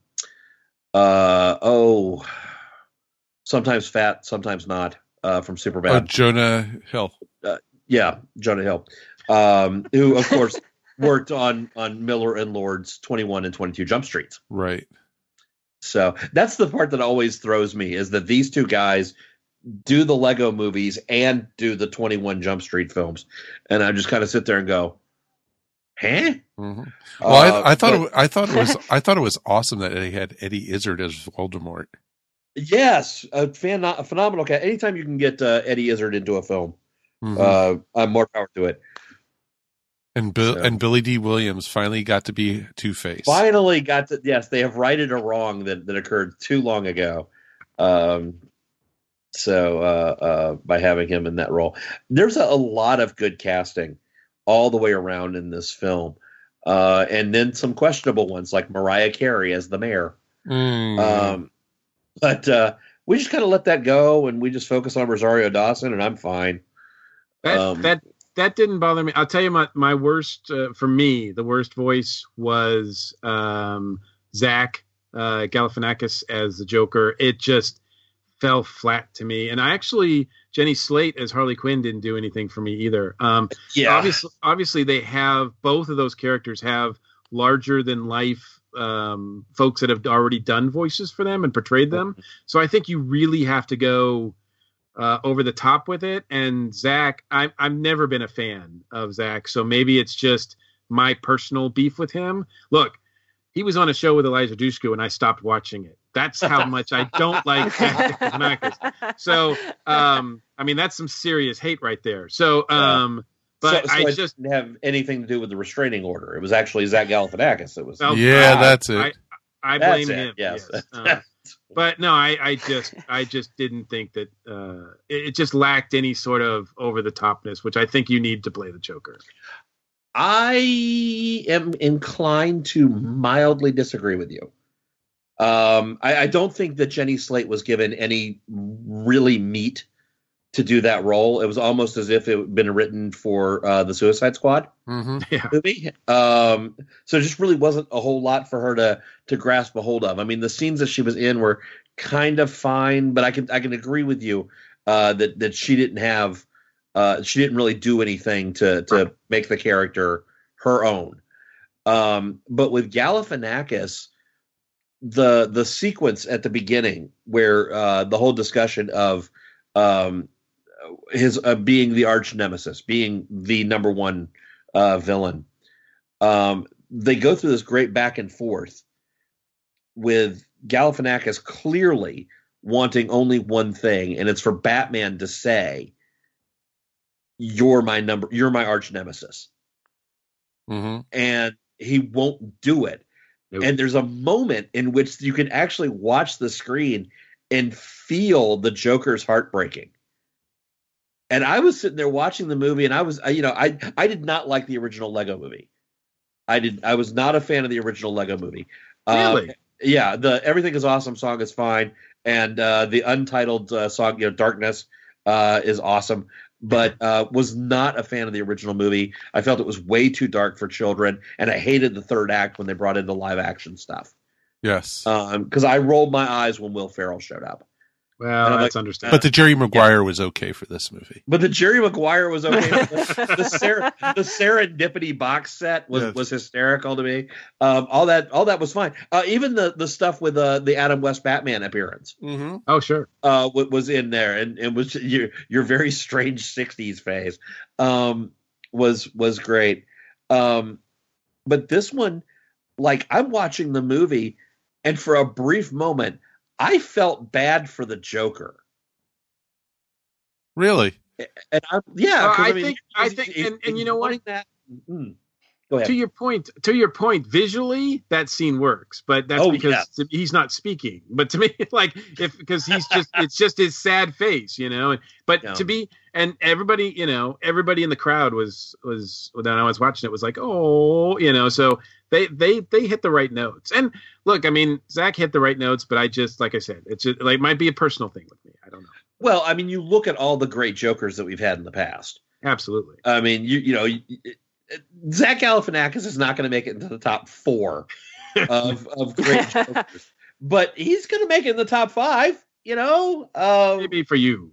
uh, oh. Sometimes fat, sometimes not, uh, from Oh, Superbad. Jonah Hill. Uh, yeah, Jonah Hill, um, who of course worked on on Miller and Lord's twenty-one and twenty-two Jump Streets. Right. So that's the part that always throws me is that these two guys do the Lego movies and do the twenty-one Jump Street films, and I just kind of sit there and go, "Huh?" Mm-hmm. Well, I, Uh, I thought but- it, I thought it was I thought it was awesome that they had Eddie Izzard as Voldemort. Yes, a, fan, a phenomenal cat. Anytime you can get uh, Eddie Izzard into a film, Mm-hmm. Uh, uh, more power to it. And Bill So- and Billy D. Williams finally got to be Two-Face. Finally got to, yes, they have righted a wrong that, that occurred too long ago. Um, so uh, uh, by having him in that role, there's a, a lot of good casting all the way around in this film. Uh, and then some questionable ones like Mariah Carey as the mayor. Mm. Um, but uh, we just kind of let that go and we just focus on Rosario Dawson and I'm fine. That Um, that that didn't bother me. I'll tell you my my worst uh, for me. The worst voice was um, Zach uh, Galifianakis as the Joker. It just fell flat to me. And I actually Jenny Slate as Harley Quinn didn't do anything for me either. Um, Yeah. Obviously, obviously they have both of those characters have larger than life um, folks that have already done voices for them and portrayed them. So I think you really have to go uh, over the top with it. And Zach, I, I've never been a fan of Zach, so maybe it's just my personal beef with him. Look, he was on a show with Elijah Dushku, and I stopped watching it. That's how much I don't like Zach Galifianakis. So, um, I mean, that's some serious hate right there. So, um, but so, so I it just didn't have anything to do with the restraining order. It was actually Zach Galifianakis. It was Oh, Yeah, God. that's it. I, I That's blame it, him. yes. Uh, but no, I, I just, I just didn't think that uh, it, it just lacked any sort of over the topness, which I think you need to play the Joker. I am inclined to mildly disagree with you. Um, I, I don't think that Jenny Slate was given any really meat to do that role. It was almost as if it had been written for uh, the Suicide Squad Mm-hmm. Yeah. movie. Um, so it just really wasn't a whole lot for her to to grasp a hold of. I mean, the scenes that she was in were kind of fine, but I can I can agree with you uh, that that she didn't have uh, she didn't really do anything to to make the character her own. Um, but with Galifianakis, the the sequence at the beginning where uh, the whole discussion of um, his uh, being the arch nemesis, being the number one uh, villain, um, they go through this great back and forth with Galifianakis clearly wanting only one thing, and it's for Batman to say, "You're my number, you're my arch nemesis," Mm-hmm. and he won't do it. Nope. And there's a moment in which you can actually watch the screen and feel the Joker's heart breaking. And I was sitting there watching the movie, and I was, you know, I I did not like the original Lego movie. I did. I was not a fan of the original Lego movie. Really? Uh, yeah, the "Everything Is Awesome" song is fine, and uh, the untitled uh, song, you know, "Darkness," uh, is awesome. But uh, was not a fan of the original movie. I felt it was way too dark for children, and I hated the third act when they brought in the live action stuff. Yes. Because I rolled my eyes when Will Ferrell showed up. Well, And I'm that's like, understandable. But the Jerry Maguire was okay for this movie. But the Jerry Maguire was okay. the, the, ser- the Serendipity box set was, Yes. was hysterical to me. Um, all that all that was fine. Uh, even the, the stuff with uh, the Adam West Batman appearance Mm-hmm. Oh, sure. uh, w- was in there, and it was your your very strange sixties phase um, was was great. Um, but this one, like, I'm watching the movie, and for a brief moment, I felt bad for the Joker. Really? And I, yeah, Well, 'cause, I mean, think- he's- I think- he's- and- and he's you know what? wanting That, mm, go ahead. To your point, to your point, visually that scene works, but that's Oh, because yeah. he's not speaking. But to me, like if because he's just it's just his sad face, you know. But Yeah. to be and everybody, you know, everybody in the crowd was was when I was watching it was like, oh, you know. So they they they hit the right notes. And look, I mean, Zach hit the right notes, but I just like I said, it's just, like might be a personal thing with me. I don't know. Well, I mean, you look at all the great Jokers that we've had in the past. Absolutely. I mean, you you know, you- Zach Galifianakis is not going to make it into the top four of of great Jokers, but he's going to make it in the top five. You know, um, Maybe for you.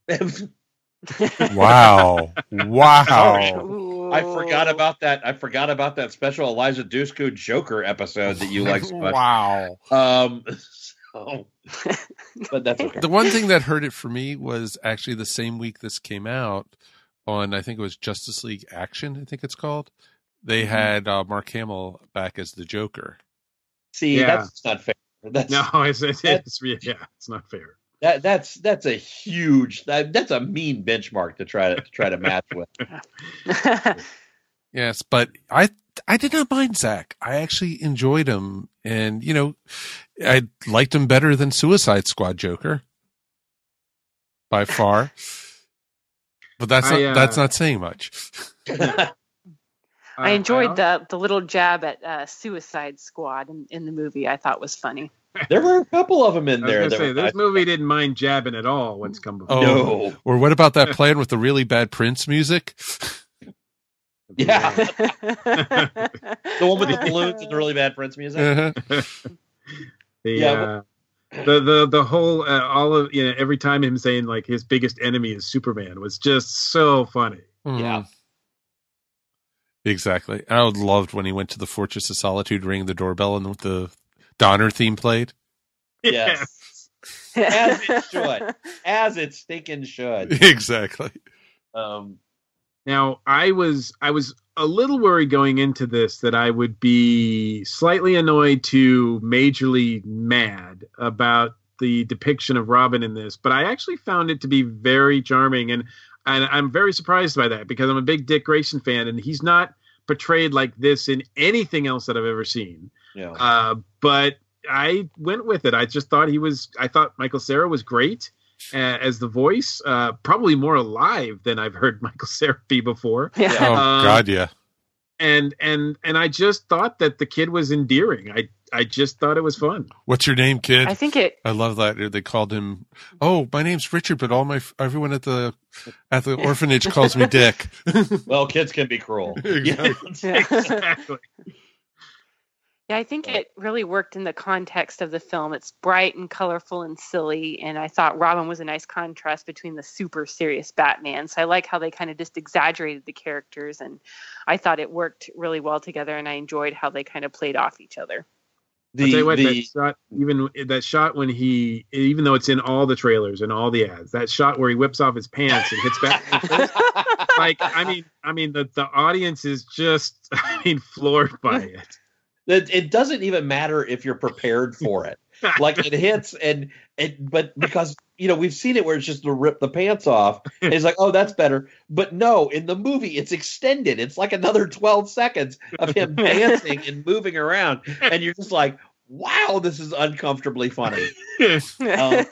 Wow. Wow. I forgot about that. I forgot about that special Elijah Dushku Joker episode that you like so much. Wow. Um, so, but that's okay. The one thing that hurt it for me was actually the same week this came out on, I think it was Justice League Action, I think it's called. They Mm-hmm. had uh, Mark Hamill back as the Joker. See, Yeah. that's not fair. That's, No, it's it's, it's yeah, it's not fair. that that's that's a huge that, that's a mean benchmark to try to, to try to match with. Yes, but I I did not mind Zach. I actually enjoyed him, and you know, I liked him better than Suicide Squad Joker by far. But that's I, not, uh, that's not saying much. I enjoyed the the little jab at uh, Suicide Squad in, in the movie. I thought was funny. There were a couple of them in I was there. gonna that say, were this nice. movie didn't mind jabbing at all. What's come before? Oh, No. Or what about that plan with the really bad Prince music? Yeah. The one with the balloons and the really bad Prince music. Uh-huh. The, Yeah, uh, the the the whole uh, all of you know every time him saying like his biggest enemy is Superman was just so funny. Yeah. Exactly. I would loved when he went to the Fortress of Solitude, ringing the doorbell, and the Donner theme played. Yes. As it should. As it stinking should. Exactly. Um, Now I was I was a little worried going into this that I would be slightly annoyed to majorly mad about the depiction of Robin in this, but I actually found it to be very charming, and and I'm very surprised by that because I'm a big Dick Grayson fan, and he's not portrayed like this in anything else that I've ever seen. Yeah. Uh, but I went with it. I just thought he was. I thought Michael Cera was great uh, as the voice, uh, probably more alive than I've heard Michael Cera be before. Yeah. Oh Um, God, yeah. And and and I just thought that the kid was endearing. I I just thought it was fun. What's your name, kid? I think it. I love that they called him. Oh, my name's Richard, but all my everyone at the at the orphanage calls me Dick. well, kids can be cruel. Exactly. Yeah. Exactly. Yeah, I think it really worked in the context of the film. It's bright and colorful and silly, and I thought Robin was a nice contrast between the super serious Batman. So I like how they kind of just exaggerated the characters, and I thought it worked really well together, and I enjoyed how they kind of played off each other. The, I'll tell you what, the, that shot, even that shot when he, even though it's in all the trailers and all the ads, that shot where he whips off his pants and hits Batman, like I mean, I mean the the audience is just, I mean, floored by it. It, it doesn't even matter if you're prepared for it. Like it hits and it, but because you know we've seen it where it's just to rip the pants off. And it's like, oh, that's better. But no, in the movie, it's extended. It's like another twelve seconds of him dancing and moving around, and you're just like, wow, this is uncomfortably funny. Um,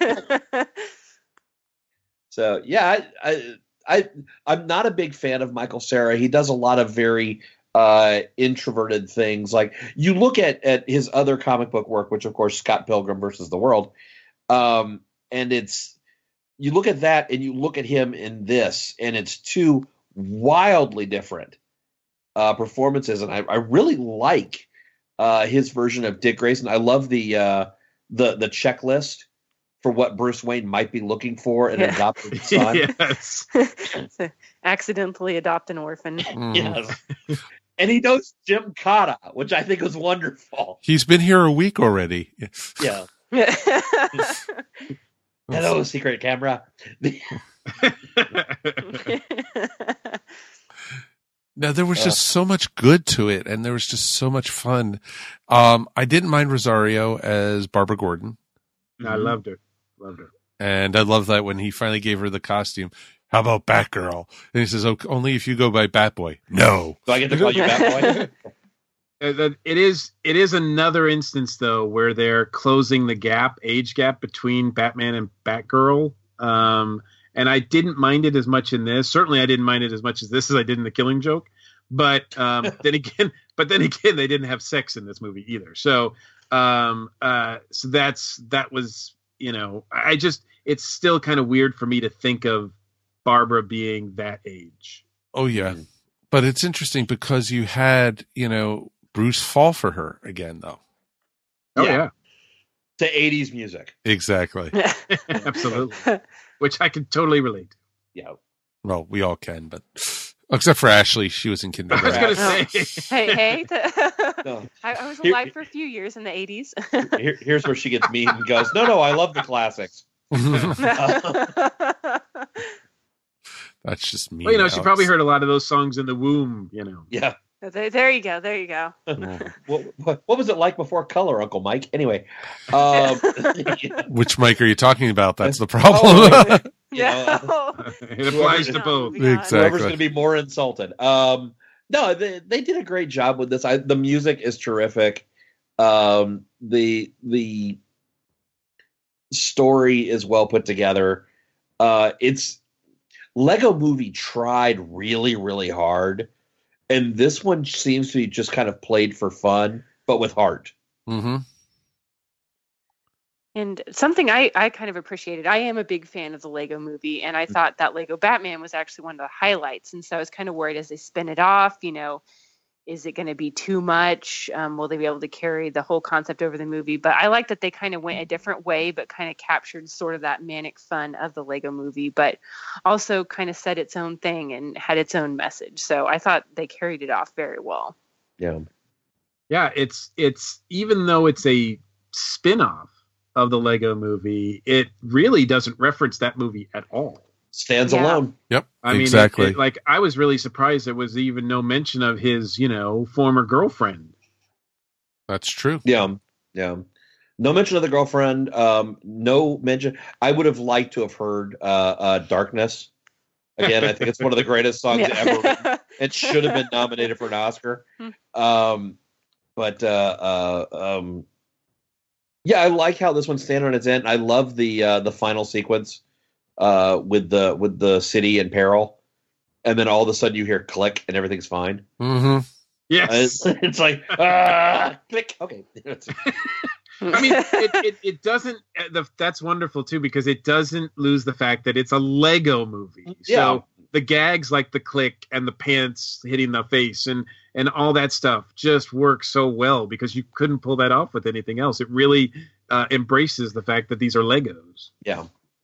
so yeah, I, I, I I'm not a big fan of Michael Cera. He does a lot of very uh introverted things. Like you look at at his other comic book work, which of course Scott Pilgrim versus the World, um and it's you look at that and you look at him in this, and it's two wildly different uh performances, and I, I really like uh his version of Dick Grayson. I love the uh the the checklist for what Bruce Wayne might be looking for in an Yeah. adopted son. Yes. So, accidentally adopt an orphan. Yes. And he knows Jim Cotta, which I think was wonderful. He's been here a week already. Yeah. Hello, secret camera. No, there was just so much good to it, and there was just so much fun. Um, I didn't mind Rosario as Barbara Gordon. I loved her. Loved her. And I love that when he finally gave her the costume. How about Batgirl? And he says, oh, only if you go by Batboy. No. Do I get to call you Batboy? Uh, that- It is. It is another instance though where they're closing the gap, age gap between Batman and Batgirl. Um, and I didn't mind it as much in this. Certainly, I didn't mind it as much as this as I did in The Killing Joke. But um, then again, but then again, they didn't have sex in this movie either. So, um, uh, so that's that was you know, I just it's still kind of weird for me to think of Barbara being that age. Oh, yeah. But it's interesting because you had, you know, Bruce fall for her again, though. Oh, yeah. yeah. To eighties music. Exactly. Absolutely. Which I can totally relate to. Yeah. Well, we all can, but except for Ashley, she was in kindergarten. I was going to say. hey, hey. No. I, I was Here- alive for a few years in the eighties. Here, here's where she gets mean and goes, no, no, I love the classics. That's just me. Well, you know, she Alex. probably heard a lot of those songs in the womb, you know. Yeah. There, there you go. There you go. what, what, what was it like before color, Uncle Mike? Anyway, um, which Mike are you talking about? That's the problem. Oh, yeah, know, it applies to both. Exactly. Whoever's going to be more insulted. Um, no, they, they did a great job with this. I, the music is terrific. Um, the the story is well put together. Uh, it's Lego Movie tried really, really hard. And this one seems to be just kind of played for fun, but with heart. Mm-hmm. And something I, I kind of appreciated, I am a big fan of the Lego Movie, and I thought that Lego Batman was actually one of the highlights. And so I was kind of worried as they spin it off, you know, is it going to be too much? Um, will they be able to carry the whole concept over the movie? But I like that they kind of went a different way, but kind of captured sort of that manic fun of the Lego Movie, but also kind of said its own thing and had its own message. So I thought they carried it off very well. Yeah. Yeah, it's it's even though it's a spin-off of the Lego Movie, it really doesn't reference that movie at all. Stands Yeah. alone. Yep. I mean, exactly. it- it- like I was really surprised there was even no mention of his, you know, former girlfriend. That's true. Yeah. Yeah. No mention of the girlfriend. Um, no mention. I would have liked to have heard uh, uh, Darkness. Again, I think it's one of the greatest songs Yeah. ever written. It should have been nominated for an Oscar. Um, but uh, uh, um, yeah, I like how this one's standing on its end. I love the uh, the final sequence uh, with the with the city in peril, and then all of a sudden you hear click and everything's fine. Mm-hmm. Yes. It's, it's like ah, click. Okay. I mean, it, it, it doesn't. uh, The, that's wonderful too because it doesn't lose the fact that it's a Lego movie. Yeah. So the gags like the click and the pants hitting the face and and all that stuff just works so well because you couldn't pull that off with anything else. It really uh, embraces the fact that these are Legos. Yeah.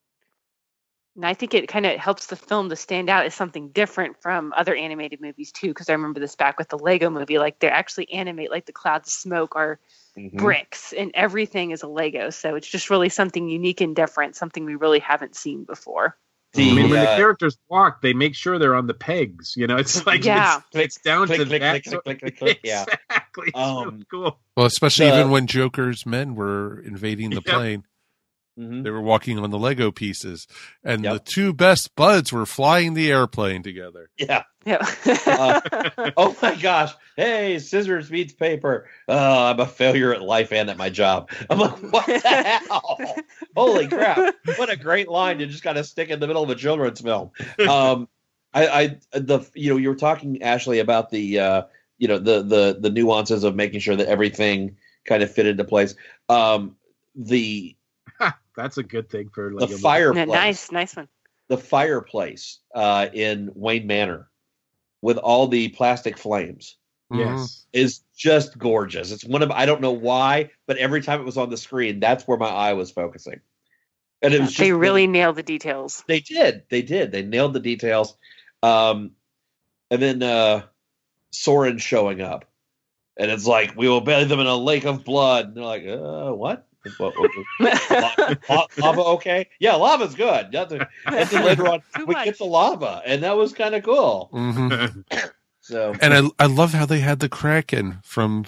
And I think it kind of helps the film to stand out as something different from other animated movies too, because I remember this back with the Lego Movie. Like they actually animate like the clouds of smoke are Mhm. bricks, and everything is a Lego. So it's just really something unique and different, something we really haven't seen before. The, I mean, when the uh, characters walk, they make sure they're on the pegs. You know, it's like Yeah. it's, it's down click, to click, that. click, click, click, click, click, yeah. Exactly. It's Um, really cool. Well, especially The- even when Joker's men were invading the Yeah. plane, Mhm. they were walking on the Lego pieces, and Yep. the two best buds were flying the airplane together. Yeah. Yeah. Uh, oh my gosh. Hey, scissors meets paper. Oh, I'm a failure at life and at my job. I'm like, what the hell? Holy crap. What a great line to just kind of stick in the middle of a children's film. Um, I, I, the, you know, you were talking, Ashley, about the, uh, you know, the, the, the nuances of making sure that everything kind of fit into place. Um, the, That's a good thing for the Lego. movies. fireplace. Yeah, nice, nice one. the fireplace uh, in Wayne Manor with all the plastic flames Yes. is just gorgeous. It's one of, I don't know why, but every time it was on the screen, that's where my eye was focusing. And it was just They really nailed the details. They did. They did. They nailed the details. Um, and then uh, Soren showing up. And it's like, we will bury them in a lake of blood. And they're like, uh, what? What, what, what? La- lava okay? Yeah, lava's good. Nothing. And then later on, Too we much. get the lava, and that was kind of cool. Mm-hmm. So, And I, I love how they had the Kraken from.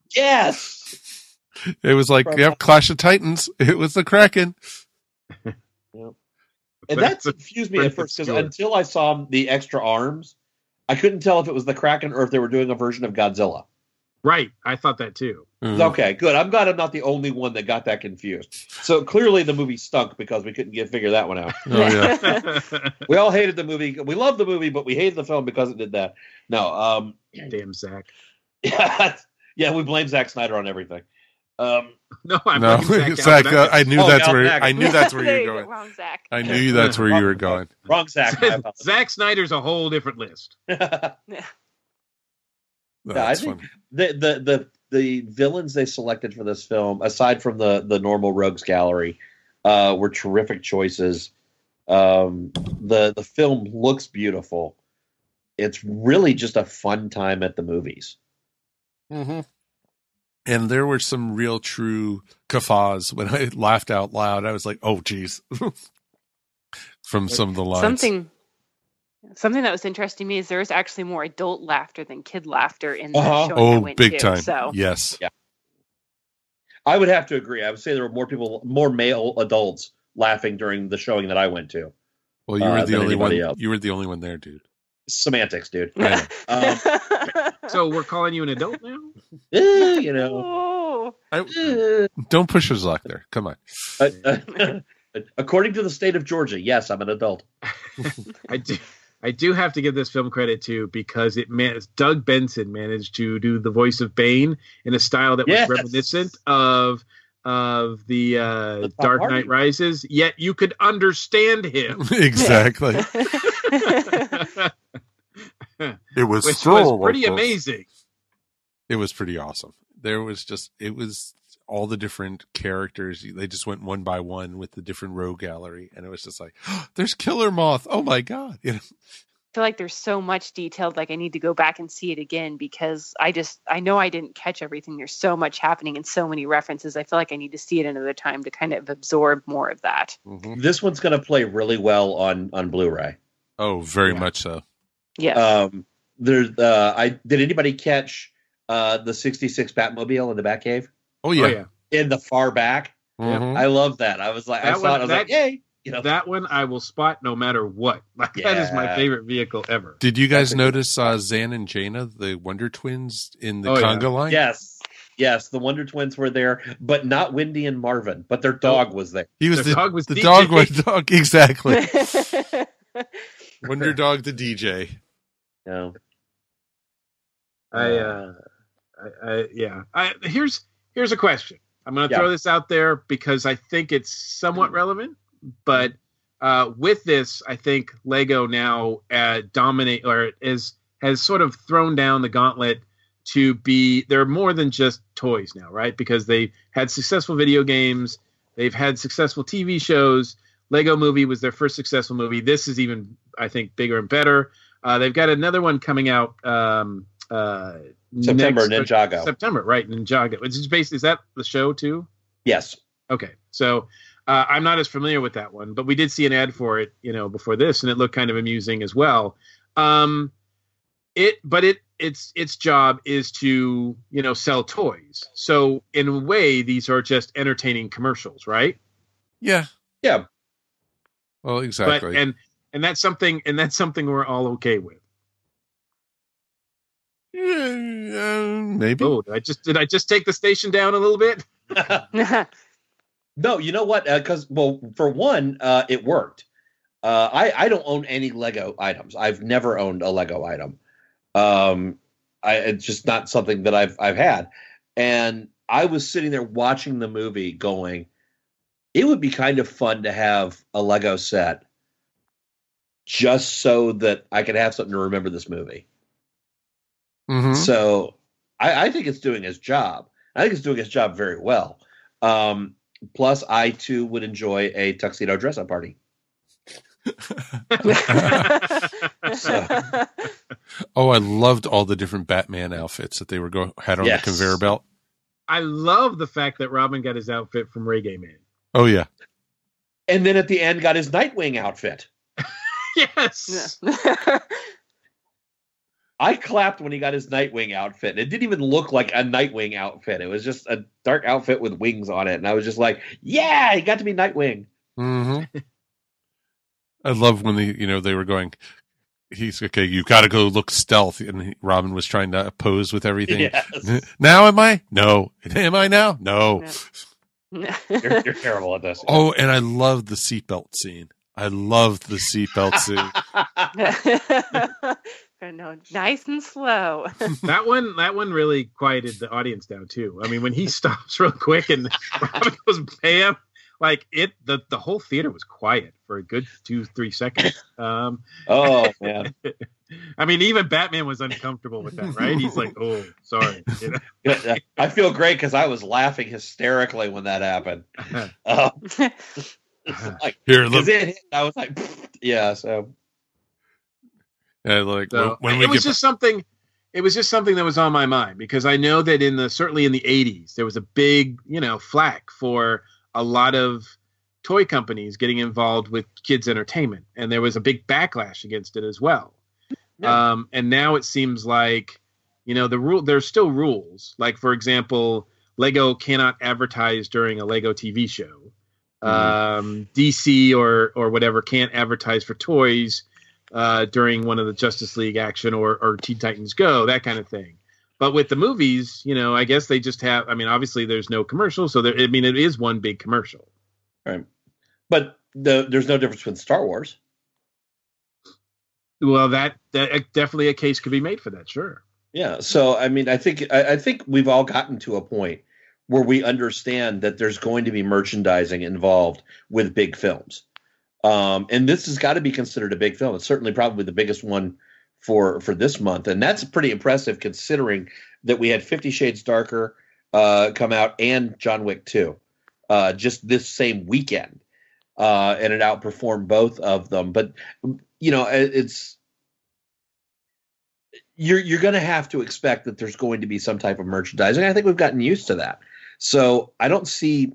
yes, It was like, From- yep, Clash of Titans. It was the Kraken. and that confused me at first because until I saw the extra arms, I couldn't tell if it was the Kraken or if they were doing a version of Godzilla. Right. I thought that too. Mhm. Okay, good. I'm glad I'm not the only one that got that confused. So clearly the movie stunk because we couldn't get figure that one out. Oh, yeah. We all hated the movie. We loved the movie, but we hated the film because it did that. No, um, Damn Zach. yeah, yeah, we blame Zack Snyder on everything. Um, No, I'm No, blaming Zach, Zach uh, I knew Oh, that's Al where Zach. I knew that's where There you you were go. going. Wrong, Zach. I knew that's where you were going. wrong Zack. my apologies. Zack Snyder's a whole different list. Yeah, I That's think funny. the, the the the villains they selected for this film, aside from the the normal rogues gallery, uh, were terrific choices. Um, the the film looks beautiful. It's really just a fun time at the movies. Mm-hmm. And there were some real true guffaws when I laughed out loud. I was like, "Oh, geez," from some of the lines. Something Something that was interesting to me is there was actually more adult laughter than kid laughter in the Uh-huh. showing I Oh, went big to. time. So Yes. Yeah. I would have to agree. I would say there were more people, more male adults laughing during the showing that I went to. Well, you were uh, the than only one. anybody else. You were the only one there, dude. Semantics, dude. I um, So we're calling you an adult now? eh, you know, Oh. I, eh. don't push his luck there. Come on. Uh, uh, according to the state of Georgia, yes, I'm an adult. I do. I do have to give this film credit too because it man- Doug Benson managed to do the voice of Bane in a style that was Yes. reminiscent of of the, uh, The Tom Dark Hardy. Knight Rises. Yet you could understand him, Exactly. It was which full was pretty of- amazing. It was pretty awesome. There was just, it was all the different characters. They just went one by one with the different row gallery. And it was just like, oh, there's Killer Moth. Oh my God. You know? I feel like there's so much detailed, like I need to go back and see it again because I just, I know I didn't catch everything. There's so much happening and so many references. I feel like I need to see it another time to kind of absorb more of that. Mm-hmm. This one's going to play really well on on Blu-ray. Oh, very Yeah. much so. Yes. Um, there's, uh, I did anybody catch uh, the sixty-six Batmobile in the Batcave Oh yeah. Oh yeah, in the far back? Mhm. I love that. I was like, I That saw one- it. I was that- like, yay! You know, that one I will spot no matter what. Like, that is my Yeah. favorite vehicle ever. Did you guys That's a- notice uh, Zan and Jaina, the Wonder Twins, in the Oh, yeah. conga line? yes, yes, the Wonder Twins were there, but not Wendy and Marvin. But their dog was there. He was The the, dog was the D J. dog was dog exactly. Wonder Dog the D J. No, I, uh, I, I yeah. I, here's here's a question. I'm going to Yeah. throw this out there because I think it's somewhat relevant. But uh, with this, I think Lego now uh, dominate or is has sort of thrown down the gauntlet to be. They're more than just toys now, right? Because they had successful video games, they've had successful T V shows. Lego Movie was their first successful movie. This is even, I think, bigger and better. Uh, they've got another one coming out. Um, uh, September, next- Ninjago. September, right? Ninjago. Which is based. Is that the show too? Yes. Okay, so uh, I'm not as familiar with that one, but we did see an ad for it, you know, before this, and it looked kind of amusing as well. Um, it, but it, its its job is to, you know, sell toys. So in a way, these are just entertaining commercials, right? Yeah. Yeah. Well, exactly. But and and that's something, and that's something we're all okay with. Yeah, uh, maybe. Oh, did I just did I just take the station down a little bit? No, you know what? Because, well, for one, uh, it worked. Uh, I, I don't own any Lego items. I've never owned a Lego item. Um, I, it's just not something that I've I've had. And I was sitting there watching the movie going, it would be kind of fun to have a Lego set just so that I could have something to remember this movie. Mhm. So I, I think it's doing its job. I think it's doing its job very well. Um, plus, I too would enjoy a tuxedo dress-up party. So, Oh, I loved all the different Batman outfits that they were go had on Yes. the conveyor belt. I love the fact that Robin got his outfit from Reggae Man. Oh yeah. and then at the end, got his Nightwing outfit. Yes. I clapped when he got his Nightwing outfit. It didn't even look like a Nightwing outfit. It was just a dark outfit with wings on it, and I was just like, "Yeah, he got to be Nightwing." hmm I love when the you know they were going. He's okay. You got to go look stealth, and he, Robin was trying to pose with everything. Yes. Now am I? No. Am I now? No. You're, you're terrible at this. Oh, and I love the seatbelt scene. I loved the seatbelt scene. No, nice and slow. that one that one really quieted the audience down too. I mean, when he stops real quick and Robin goes bam, like it the, the whole theater was quiet for a good two, three seconds. Um Oh man. I mean, even Batman was uncomfortable with that, right? He's like, "Oh, sorry." You know? I feel great because I was laughing hysterically when that happened. Uh, like, Here, look. 'cause it hit, I was like, yeah. So Yeah, like So, when it we was get just something. It was just something that was on my mind because I know that in the certainly in the eighties there was a big, you know, flack for a lot of toy companies getting involved with kids entertainment, and there was a big backlash against it as well. Yeah. Um, and now it seems like, you know, the rule, there's still rules. Like, for example, Lego cannot advertise during a Lego T V show. Mm-hmm. Um, D C or or whatever can't advertise for toys uh, during one of the Justice League action or or Teen Titans Go, that kind of thing. But with the movies, you know, I guess they just have. I mean, obviously, there's no commercial, so there, I mean, it is one big commercial. Right. But the, there's no difference with Star Wars. Well, that that definitely a case could be made for that. Sure. Yeah. So, I mean, I think I, I think we've all gotten to a point where we understand that there's going to be merchandising involved with big films. Um, and this has got to be considered a big film. It's certainly probably the biggest one for, for this month. And that's pretty impressive considering that we had Fifty Shades Darker uh, come out and John Wick two uh, just this same weekend. Uh, and it outperformed both of them. But, you know, it's you're you're going to have to expect that there's going to be some type of merchandising. I think we've gotten used to that. So I don't see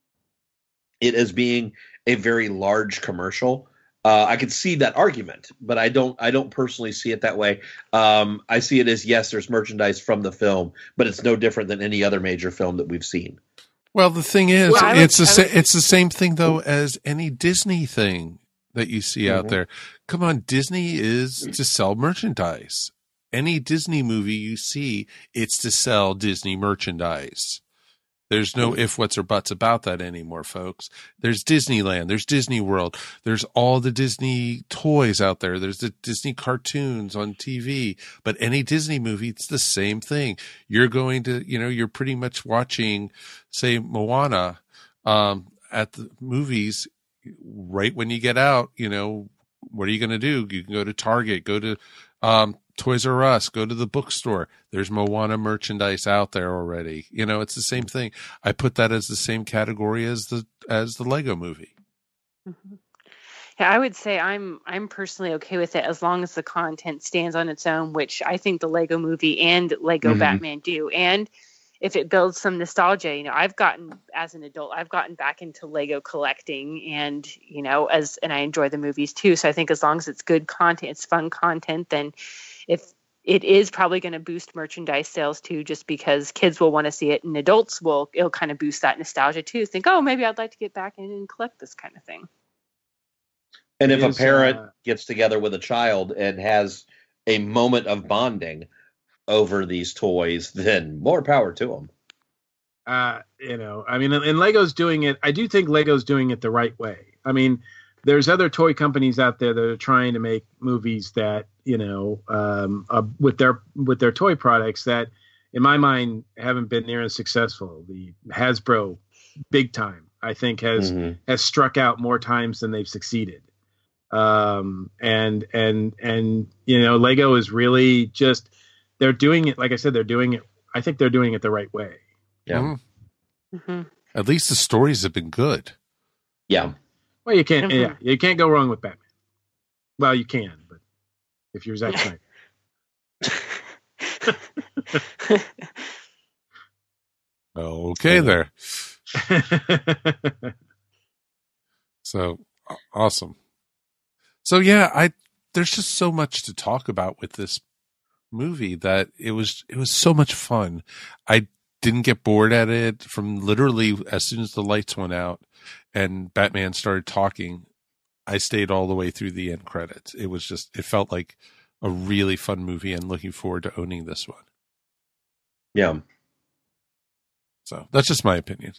it as being a very large commercial. Uh, I could see that argument, but I don't. I don't personally see it that way. Um, I see it as, yes, there's merchandise from the film, but it's no different than any other major film that we've seen. Well, the thing is, well, it's would, the sa- would, it's the same thing though as any Disney thing that you see mm-hmm. out there. Come on, Disney is to sell merchandise. Any Disney movie you see, it's to sell Disney merchandise. There's no if, whats, or buts about that anymore, folks. There's Disneyland. There's Disney World. There's all the Disney toys out there. There's the Disney cartoons on T V. But any Disney movie, it's the same thing. You're going to, you know, you're pretty much watching, say, Moana um, at the movies right when you get out. You know, what are you going to do? You can go to Target, go to um, Toys R Us, go to the bookstore. There's Moana merchandise out there already. You know, it's the same thing. I put that as the same category as the as the Lego movie. Mm-hmm. Yeah, I would say I'm I'm personally okay with it as long as the content stands on its own, which I think the Lego movie and Lego mm-hmm. Batman do. And if it builds some nostalgia, you know, I've gotten as an adult, I've gotten back into Lego collecting, and you know, as and I enjoy the movies too. So I think as long as it's good content, it's fun content, then if it is probably going to boost merchandise sales too, just because kids will want to see it and adults will, it'll kind of boost that nostalgia too. Think, oh, maybe I'd like to get back in and collect this kind of thing. And if is, a parent uh, gets together with a child and has a moment of bonding over these toys, then more power to them. Uh, you know, I mean, and Lego's doing it. I do think Lego's doing it the right way. I mean, there's other toy companies out there that are trying to make movies that, you know, um, uh, with their with their toy products that, in my mind, haven't been near as successful. The Hasbro, big time, I think has mm-hmm. has struck out more times than they've succeeded. Um, and and and you know, Lego is really just they're doing it. Like I said, they're doing it. I think they're doing it the right way. Yeah. Mm-hmm. At least the stories have been good. Yeah. Well, you can't. Mm-hmm. Yeah, you can't go wrong with Batman. Well, you can, but if you're Zack Snyder. Okay, there. So awesome. So yeah, I there's just so much to talk about with this movie that it was it was so much fun. I didn't get bored at it from literally as soon as the lights went out and Batman started talking. I stayed all the way through the end credits. It was just it felt like a really fun movie, and looking forward to owning this one. Yeah. So that's just my opinion.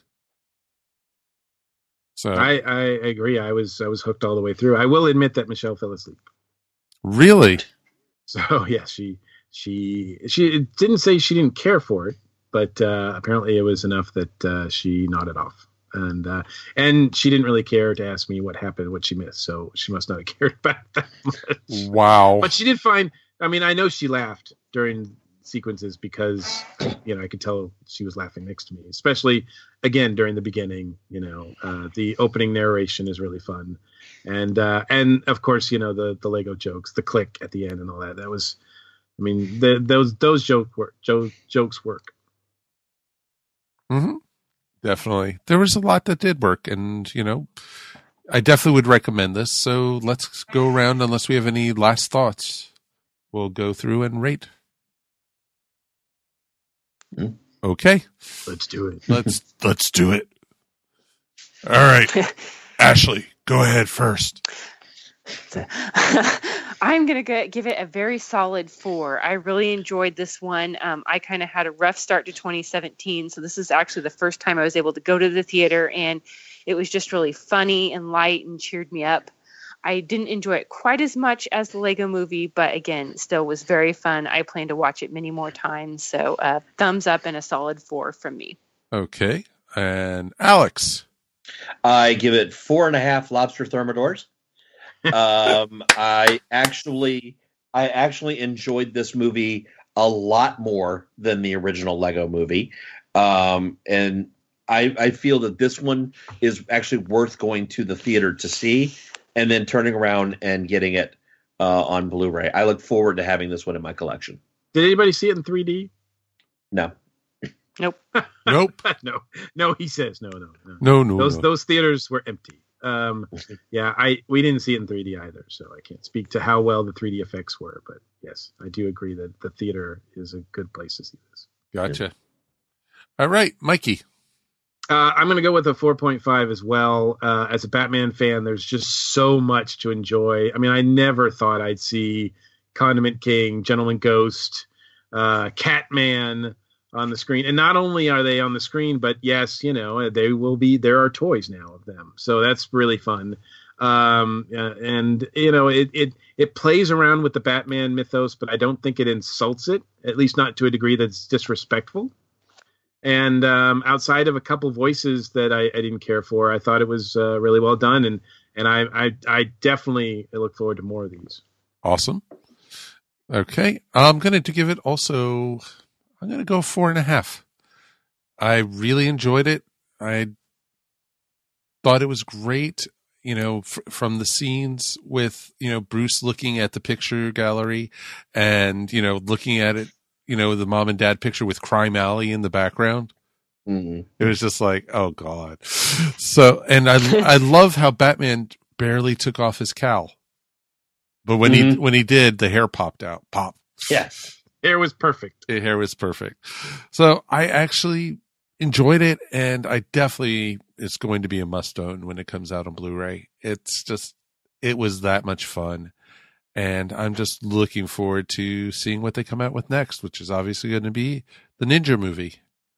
So I, I agree. I was I was hooked all the way through. I will admit that Michelle fell asleep. Really? So yeah, she she she didn't say she didn't care for it, but uh, apparently it was enough that uh, she nodded off, and uh, and she didn't really care to ask me what happened, what she missed. So she must not have cared about that much. Wow! But she did find. I mean, I know she laughed during sequences because you know I could tell she was laughing next to me, especially again during the beginning. You know, uh, the opening narration is really fun, and uh, and of course you know the the Lego jokes, the click at the end, and all that. That was, I mean, the, those those joke work, jo- jokes work. Mm-hmm. Definitely. There was a lot that did work, and, you know, I definitely would recommend this. So let's go around, unless we have any last thoughts. We'll go through and rate. Mm. Okay. Let's do it. Let's let's do it. All right. Ashley, go ahead first. I'm going to give it a very solid four. I really enjoyed this one. Um, I kind of had a rough start to twenty seventeen, so this is actually the first time I was able to go to the theater, and it was just really funny and light and cheered me up. I didn't enjoy it quite as much as the Lego Movie, but again, still was very fun. I plan to watch it many more times, so uh, thumbs up and a solid four from me. Okay. And Alex? I give it four and a half lobster thermidors. um, I actually, I actually enjoyed this movie a lot more than the original Lego Movie, um, and I, I feel that this one is actually worth going to the theater to see, and then turning around and getting it uh, on Blu-ray. I look forward to having this one in my collection. Did anybody see it in three D? No. Nope. Nope. no. No, he says no, no, no. No, no. Those no. those theaters were empty. Um, yeah, I we didn't see it in three D either, so I can't speak to how well the three D effects were. But yes, I do agree that the theater is a good place to see this. Gotcha. All right, Mikey. Uh, I'm going to go with a four point five as well. Uh, as a Batman fan, there's just so much to enjoy. I mean, I never thought I'd see Condiment King, Gentleman Ghost, uh, Catman on the screen. And not only are they on the screen, but yes, you know, they will be, there are toys now of them. So that's really fun. Um, uh, and you know, it, it, it plays around with the Batman mythos, but I don't think it insults it, at least not to a degree that's disrespectful. And um, outside of a couple voices that I, I didn't care for, I thought it was uh, really well done. And, and I, I, I definitely look forward to more of these. Awesome. Okay. I'm going to give it also, I'm going to go four and a half. I really enjoyed it. I thought it was great, you know, f- from the scenes with, you know, Bruce looking at the picture gallery and, you know, looking at it, you know, the mom and dad picture with Crime Alley in the background. Mm-hmm. It was just like, oh God. So, and I, I love how Batman barely took off his cowl, but when mm-hmm. he, when he did, the hair popped out, pop. Yes. Hair was perfect. The hair was perfect. So I actually enjoyed it, and I definitely, it's going to be a must own when it comes out on Blu-ray. It's just, it was that much fun. And I'm just looking forward to seeing what they come out with next, which is obviously going to be the Ninja movie.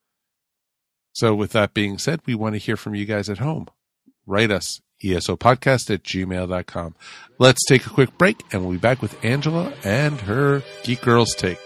So with that being said, we want to hear from you guys at home. Write us, esopodcast at gmail dot com. Let's take a quick break, and we'll be back with Angela and her Geek Girls Take.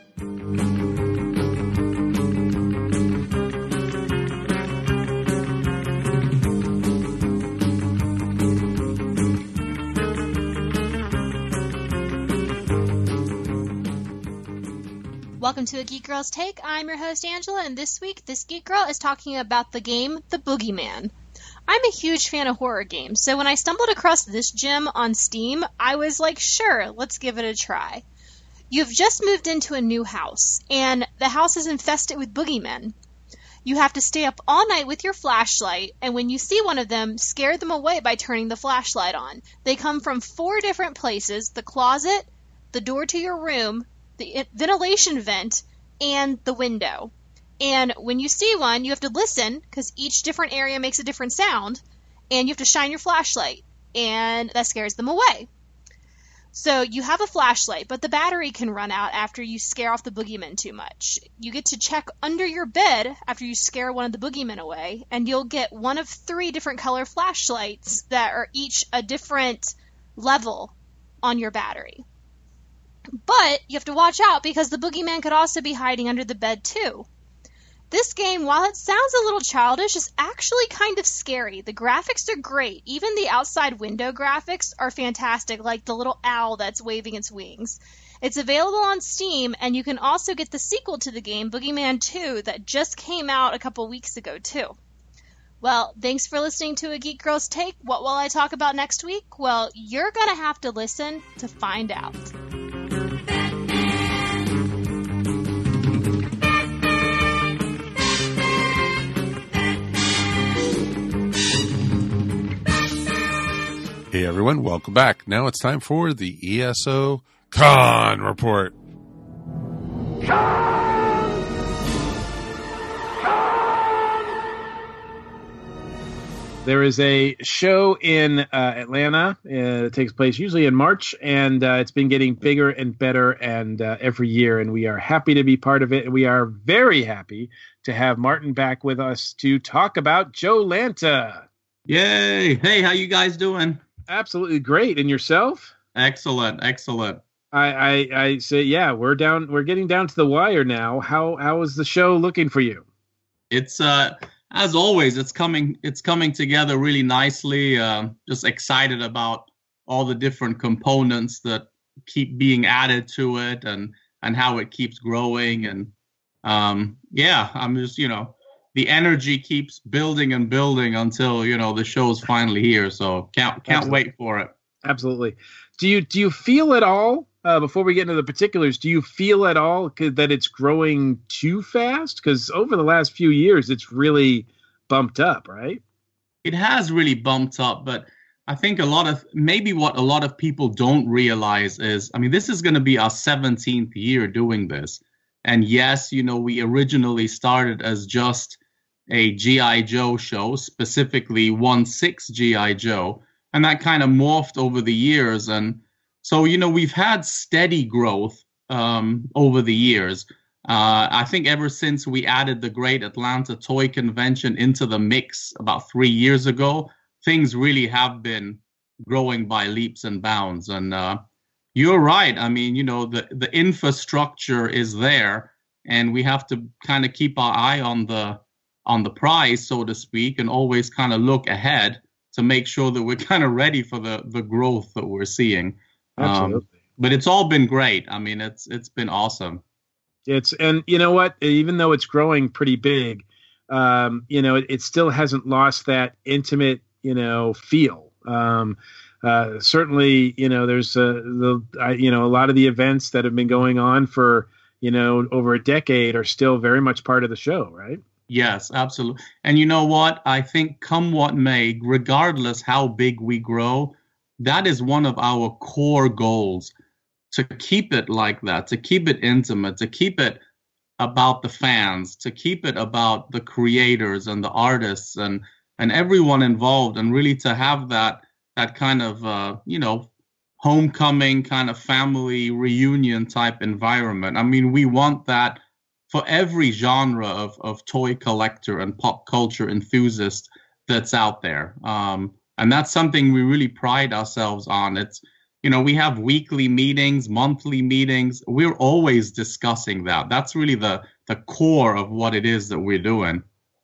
Welcome to A Geek Girl's Take. I'm your host, Angela, and this week, this Geek Girl is talking about the game, The Boogeyman. I'm a huge fan of horror games, so when I stumbled across this gem on Steam, I was like, sure, let's give it a try. You've just moved into a new house, and the house is infested with boogeymen. You have to stay up all night with your flashlight, and when you see one of them, scare them away by turning the flashlight on. They come from four different places: the closet, the door to your room, the ventilation vent, and the window. And when you see one, you have to listen, because each different area makes a different sound, and you have to shine your flashlight, and that scares them away. So you have a flashlight, but the battery can run out after you scare off the boogeyman too much. You get to check under your bed after you scare one of the boogeymen away, and you'll get one of three different color flashlights that are each a different level on your battery. But you have to watch out, because the boogeyman could also be hiding under the bed too. This game, while it sounds a little childish, is actually kind of scary. The graphics are great. Even the outside window graphics are fantastic, like the little owl that's waving its wings. It's available on Steam, and you can also get the sequel to the game, Boogeyman two, that just came out a couple weeks ago too. Well, thanks for listening to A Geek Girl's Take. What will I talk about next week? Well, you're going to have to listen to find out. Hey everyone, welcome back. Now it's time for the E S O Con Report. There is a show in uh, Atlanta. Uh, it takes place usually in March, and uh, it's been getting bigger and better and uh, every year, and we are happy to be part of it. And we are very happy to have Martin back with us to talk about Joe Lanta. Yay! Hey, how you guys doing? Absolutely great. And yourself? Excellent, excellent. I, I, I say, yeah, we're down. We're getting down to the wire now. How how is the show looking for you? It's uh. As always, it's coming it's coming together really nicely. Uh, just excited about all the different components that keep being added to it and, and how it keeps growing. And um, yeah, I'm just, you know, the energy keeps building and building until, you know, the show's finally here. So can't can't Absolutely. wait for it. Absolutely. Do you do you feel at all, uh, before we get into the particulars, do you feel at all that it's growing too fast? Because over the last few years, it's really bumped up, right? It has really bumped up, but I think a lot of, maybe what a lot of people don't realize is, I mean, this is going to be our seventeenth year doing this. And yes, you know, we originally started as just a G I. Joe show, specifically one six G I. Joe. And that kind of morphed over the years. And so, you know, we've had steady growth um, over the years. Uh, I think ever since we added the Great Atlanta Toy Convention into the mix about three years ago, things really have been growing by leaps and bounds. And uh, you're right. I mean, you know, the, the infrastructure is there, and we have to kind of keep our eye on the on the prize, so to speak, and always kind of look ahead to make sure that we're kind of ready for the, the growth that we're seeing. Absolutely. Um, but it's all been great. I mean, it's it's been awesome. It's, and you know what, even though it's growing pretty big, um, you know, it, it still hasn't lost that intimate, you know, feel. Um, uh, certainly, you know, there's uh, the, I, you know, a lot of the events that have been going on for, you know, over a decade are still very much part of the show, right? Yes, absolutely. And you know what? I think come what may, regardless how big we grow, that is one of our core goals, to keep it like that, to keep it intimate, to keep it about the fans, to keep it about the creators and the artists and and everyone involved, and really to have that that kind of uh, you know, homecoming kind of family reunion type environment. I mean, we want that for every genre of, of toy collector and pop culture enthusiast that's out there. Um, and that's something we really pride ourselves on. It's, you know, we have weekly meetings, monthly meetings. We're always discussing that. That's really the, the core of what it is that we're doing.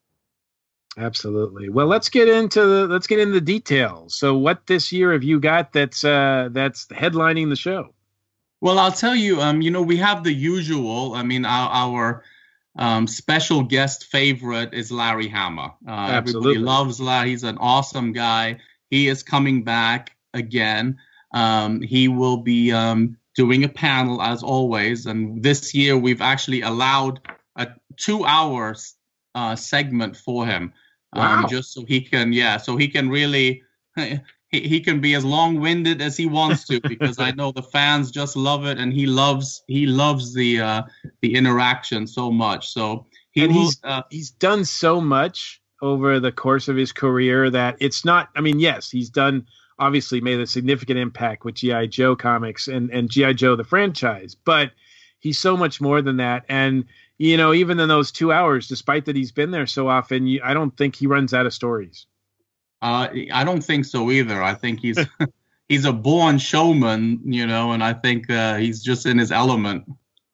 Absolutely. Well, let's get into the, let's get into the details. So what this year have you got that's, uh, that's headlining the show? Well, I'll tell you, um, you know, we have the usual. I mean, our, our um, special guest favorite is Larry Hama. Uh, everybody loves Larry. He's an awesome guy. He is coming back again. Um, he will be um, doing a panel as always. And this year we've actually allowed a two hour uh, segment for him. Um, Wow. Just so he can, yeah, so he can really, he, he can be as long-winded as he wants to, because I know the fans just love it, and he loves he loves the uh, the interaction so much. So he and will, he's uh, he's done so much over the course of his career that it's not. I mean, yes, he's done obviously made a significant impact with G I. Joe comics and and G I. Joe the franchise, but he's so much more than that. And you know, even in those two hours, despite that he's been there so often, you, I don't think he runs out of stories. Uh, I don't think so either. I think he's he's a born showman, you know, and I think uh, he's just in his element.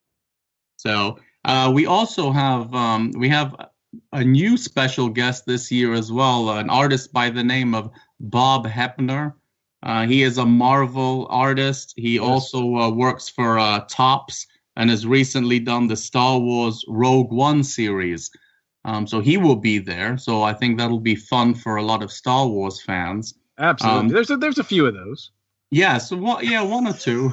So uh, we also have um, we have a new special guest this year as well, an artist by the name of Bob Hepner. Uh, he is a Marvel artist. He yes. also uh, works for uh, Topps and has recently done the Star Wars Rogue One series. Um, so he will be there. So I think that'll be fun for a lot of Star Wars fans. Absolutely. Um, there's a, there's a few of those. Yeah, so one, yeah, one or two.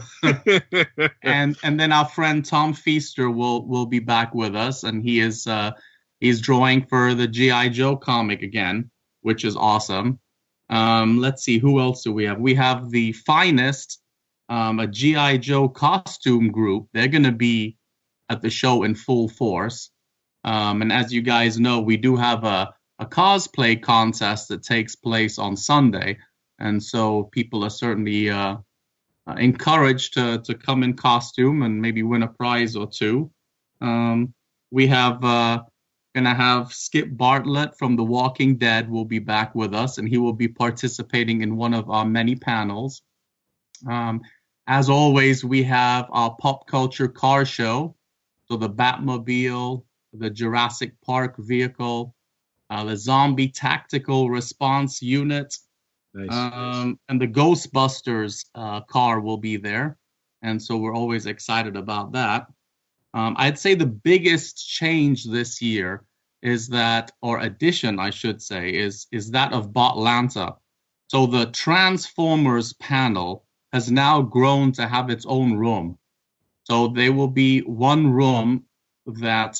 and and then our friend Tom Feaster will will be back with us, and he is uh, he's drawing for the G I. Joe comic again, which is awesome. Um, let's see, who else do we have? We have the Finest, um, a G I. Joe costume group. They're going to be at the show in full force. Um, and as you guys know, we do have a, a cosplay contest that takes place on Sunday. And so people are certainly uh, uh, encouraged to, to come in costume and maybe win a prize or two. Um, we have... Uh, Going to have Skip Bartlett from The Walking Dead will be back with us, and he will be participating in one of our many panels. Um, as always, we have our pop culture car show. So the Batmobile, the Jurassic Park vehicle, uh, the Zombie Tactical Response Unit, nice. um, and the Ghostbusters uh, car will be there. And so we're always excited about that. Um, I'd say the biggest change this year is that, or addition, I should say, is is that of Botlanta. So the Transformers panel has now grown to have its own room. So there will be one room that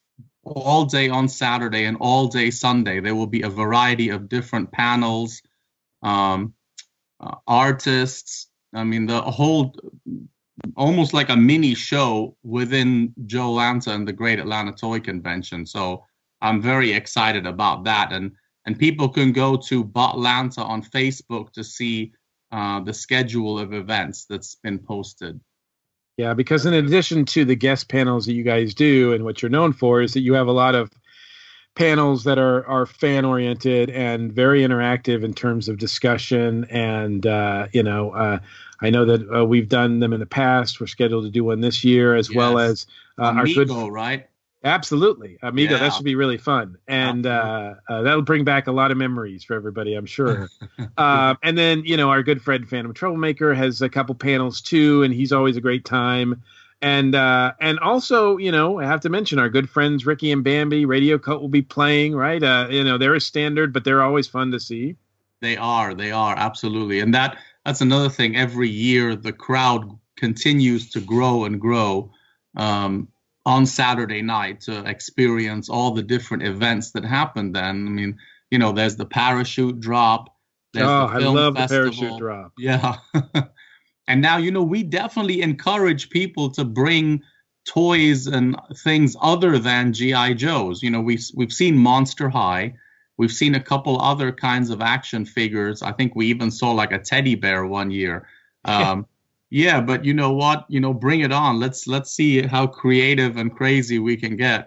all day on Saturday and all day Sunday, there will be a variety of different panels, um, uh, artists. I mean, the whole... almost like a mini show within Joe Lanta and the Great Atlanta Toy Convention. So I'm very excited about that. And and people can go to Botlanta on Facebook to see uh, the schedule of events that's been posted. Yeah, because in addition to the guest panels that you guys do and what you're known for is that you have a lot of panels that are, are fan-oriented and very interactive in terms of discussion. And, uh, you know, uh, I know that uh, we've done them in the past. We're scheduled to do one this year, as yes. well as uh, Amigo, our good... right? Absolutely. Amigo, yeah. that should be really fun. And uh, uh, that'll bring back a lot of memories for everybody, I'm sure. uh, and then, you know, our good friend Phantom Troublemaker has a couple panels too, and he's always a great time. And uh, and also, you know, I have to mention our good friends Ricky and Bambi. Radio Cult will be playing, right? Uh, you know, they're a standard, but they're always fun to see. They are. They are. Absolutely. And that that's another thing. Every year, the crowd continues to grow and grow um, on Saturday night to experience all the different events that happen then. I mean, you know, there's the parachute drop. There's oh, the film I love festival. the parachute drop. Yeah. And now, you know, we definitely encourage people to bring toys and things other than G I. Joes. You know, we've, we've seen Monster High. We've seen a couple other kinds of action figures. I think we even saw like a teddy bear one year. Um, yeah, but you know what? You know, bring it on. Let's let's see how creative and crazy we can get.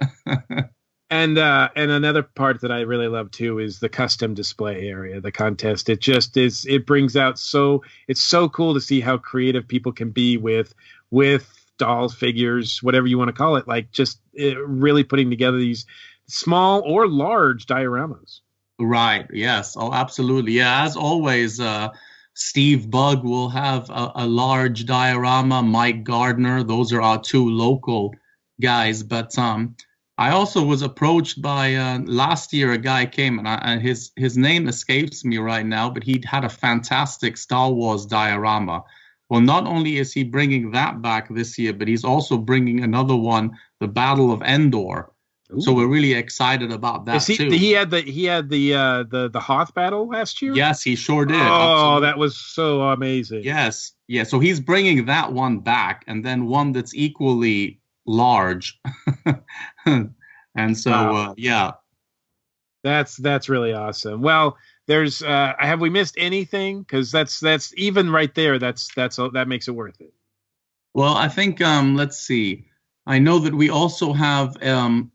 And uh, and another part that I really love too is the custom display area, the contest. It just is. It brings out so. It's so cool to see how creative people can be with with dolls, figures, whatever you want to call it. Like just it, really putting together these small or large dioramas. Right. Yes. Oh, absolutely. Yeah. As always, uh, Steve Bugg will have a, a large diorama. Mike Gardner. Those are our two local guys. But um. I also was approached by uh, last year. A guy came and, I, and his his name escapes me right now, but he had a fantastic Star Wars diorama. Well, not only is he bringing that back this year, but he's also bringing another one, the Battle of Endor. Ooh. So we're really excited about that he, too. He had the he had the uh, the the Hoth battle last year. Yes, he sure did. Oh, absolutely. That was so amazing. Yes, yeah. So he's bringing that one back, and then one that's equally large. And so wow. uh, yeah that's that's really awesome. Well, there's uh have we missed anything? Because that's that's even right there, that's that's that makes it worth it. Well, I think um let's see, I know that we also have um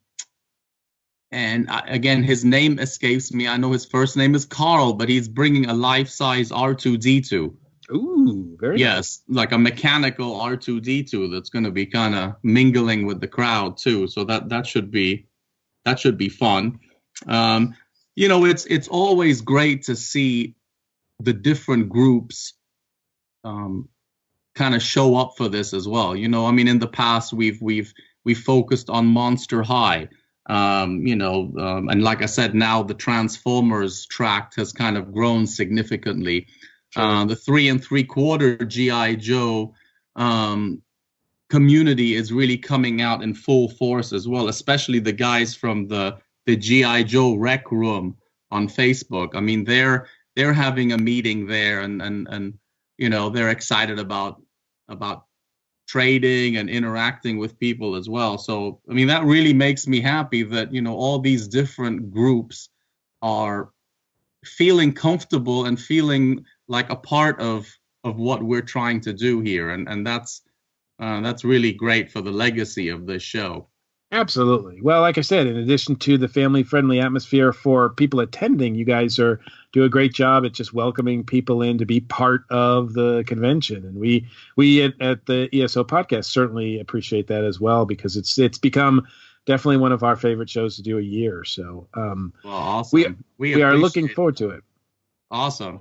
and I, again his name escapes me. I know his first name is Carl, but he's bringing a life-size R two D two. Ooh, very yes, nice. Like a mechanical R two D two that's going to be kind of mingling with the crowd too. So that that should be that should be fun. Um, you know, it's it's always great to see the different groups um, kind of show up for this as well. You know, I mean, in the past we've we've we've focused on Monster High. Um, you know, um, and like I said, now the Transformers tract has kind of grown significantly. Sure. Uh, the three and three quarter G I. Joe um, community is really coming out in full force as well, especially the guys from the the G I. Joe Rec Room on Facebook. I mean, they're they're having a meeting there, and and and you know they're excited about about trading and interacting with people as well. So I mean that really makes me happy that you know all these different groups are feeling comfortable and feeling like a part of of what we're trying to do here, and and that's uh, that's really great for the legacy of this show. Absolutely. Well, like I said, in addition to the family-friendly atmosphere for people attending, you guys are do a great job at just welcoming people in to be part of the convention, and we we at, at the E S O podcast certainly appreciate that as well, because it's it's become definitely one of our favorite shows to do a year. So um, well, awesome. we we, we are looking forward to it. Awesome.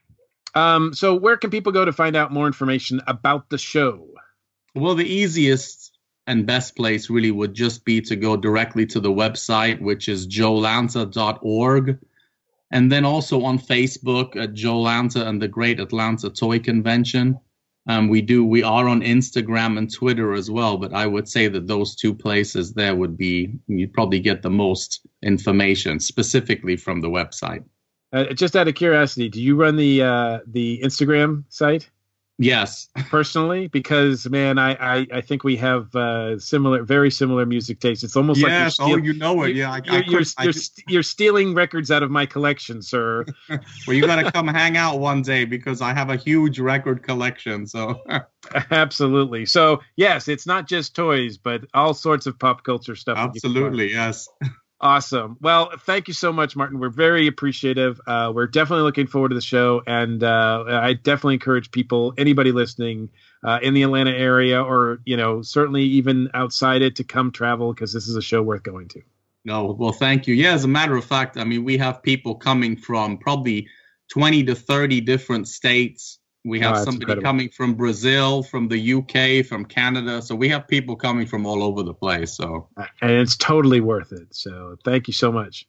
Um, so where can people go to find out more information about the show? Well, the easiest and best place really would just be to go directly to the website, which is joe lanta dot org. And then also on Facebook at Joe Lanta and the Great Atlanta Toy Convention. Um, we do, we are on Instagram and Twitter as well, but I would say that those two places there would be, you'd probably get the most information specifically from the website. Uh, just out of curiosity, do you run the uh, the Instagram site? Yes. Personally, because man, I, I, I think we have uh, similar, very similar music tastes. It's almost yes. like you're steal- oh, you know it. Yeah, I, you're, I you're, I you're, just... you're stealing records out of my collection, sir. Well, you got to come hang out one day because I have a huge record collection. So absolutely. So yes, it's not just toys, but all sorts of pop culture stuff. Absolutely, yes. Awesome. Well, thank you so much, Martin. We're very appreciative. Uh, we're definitely looking forward to the show. And uh, I definitely encourage people, anybody listening uh, in the Atlanta area or, you know, certainly even outside it to come travel, because this is a show worth going to. No, well, thank you. Yeah, as a matter of fact, I mean, we have people coming from probably twenty to thirty different states. We have oh, somebody incredible. coming from Brazil, from the U K, from Canada. So we have people coming from all over the place. So and it's totally worth it. So thank you so much.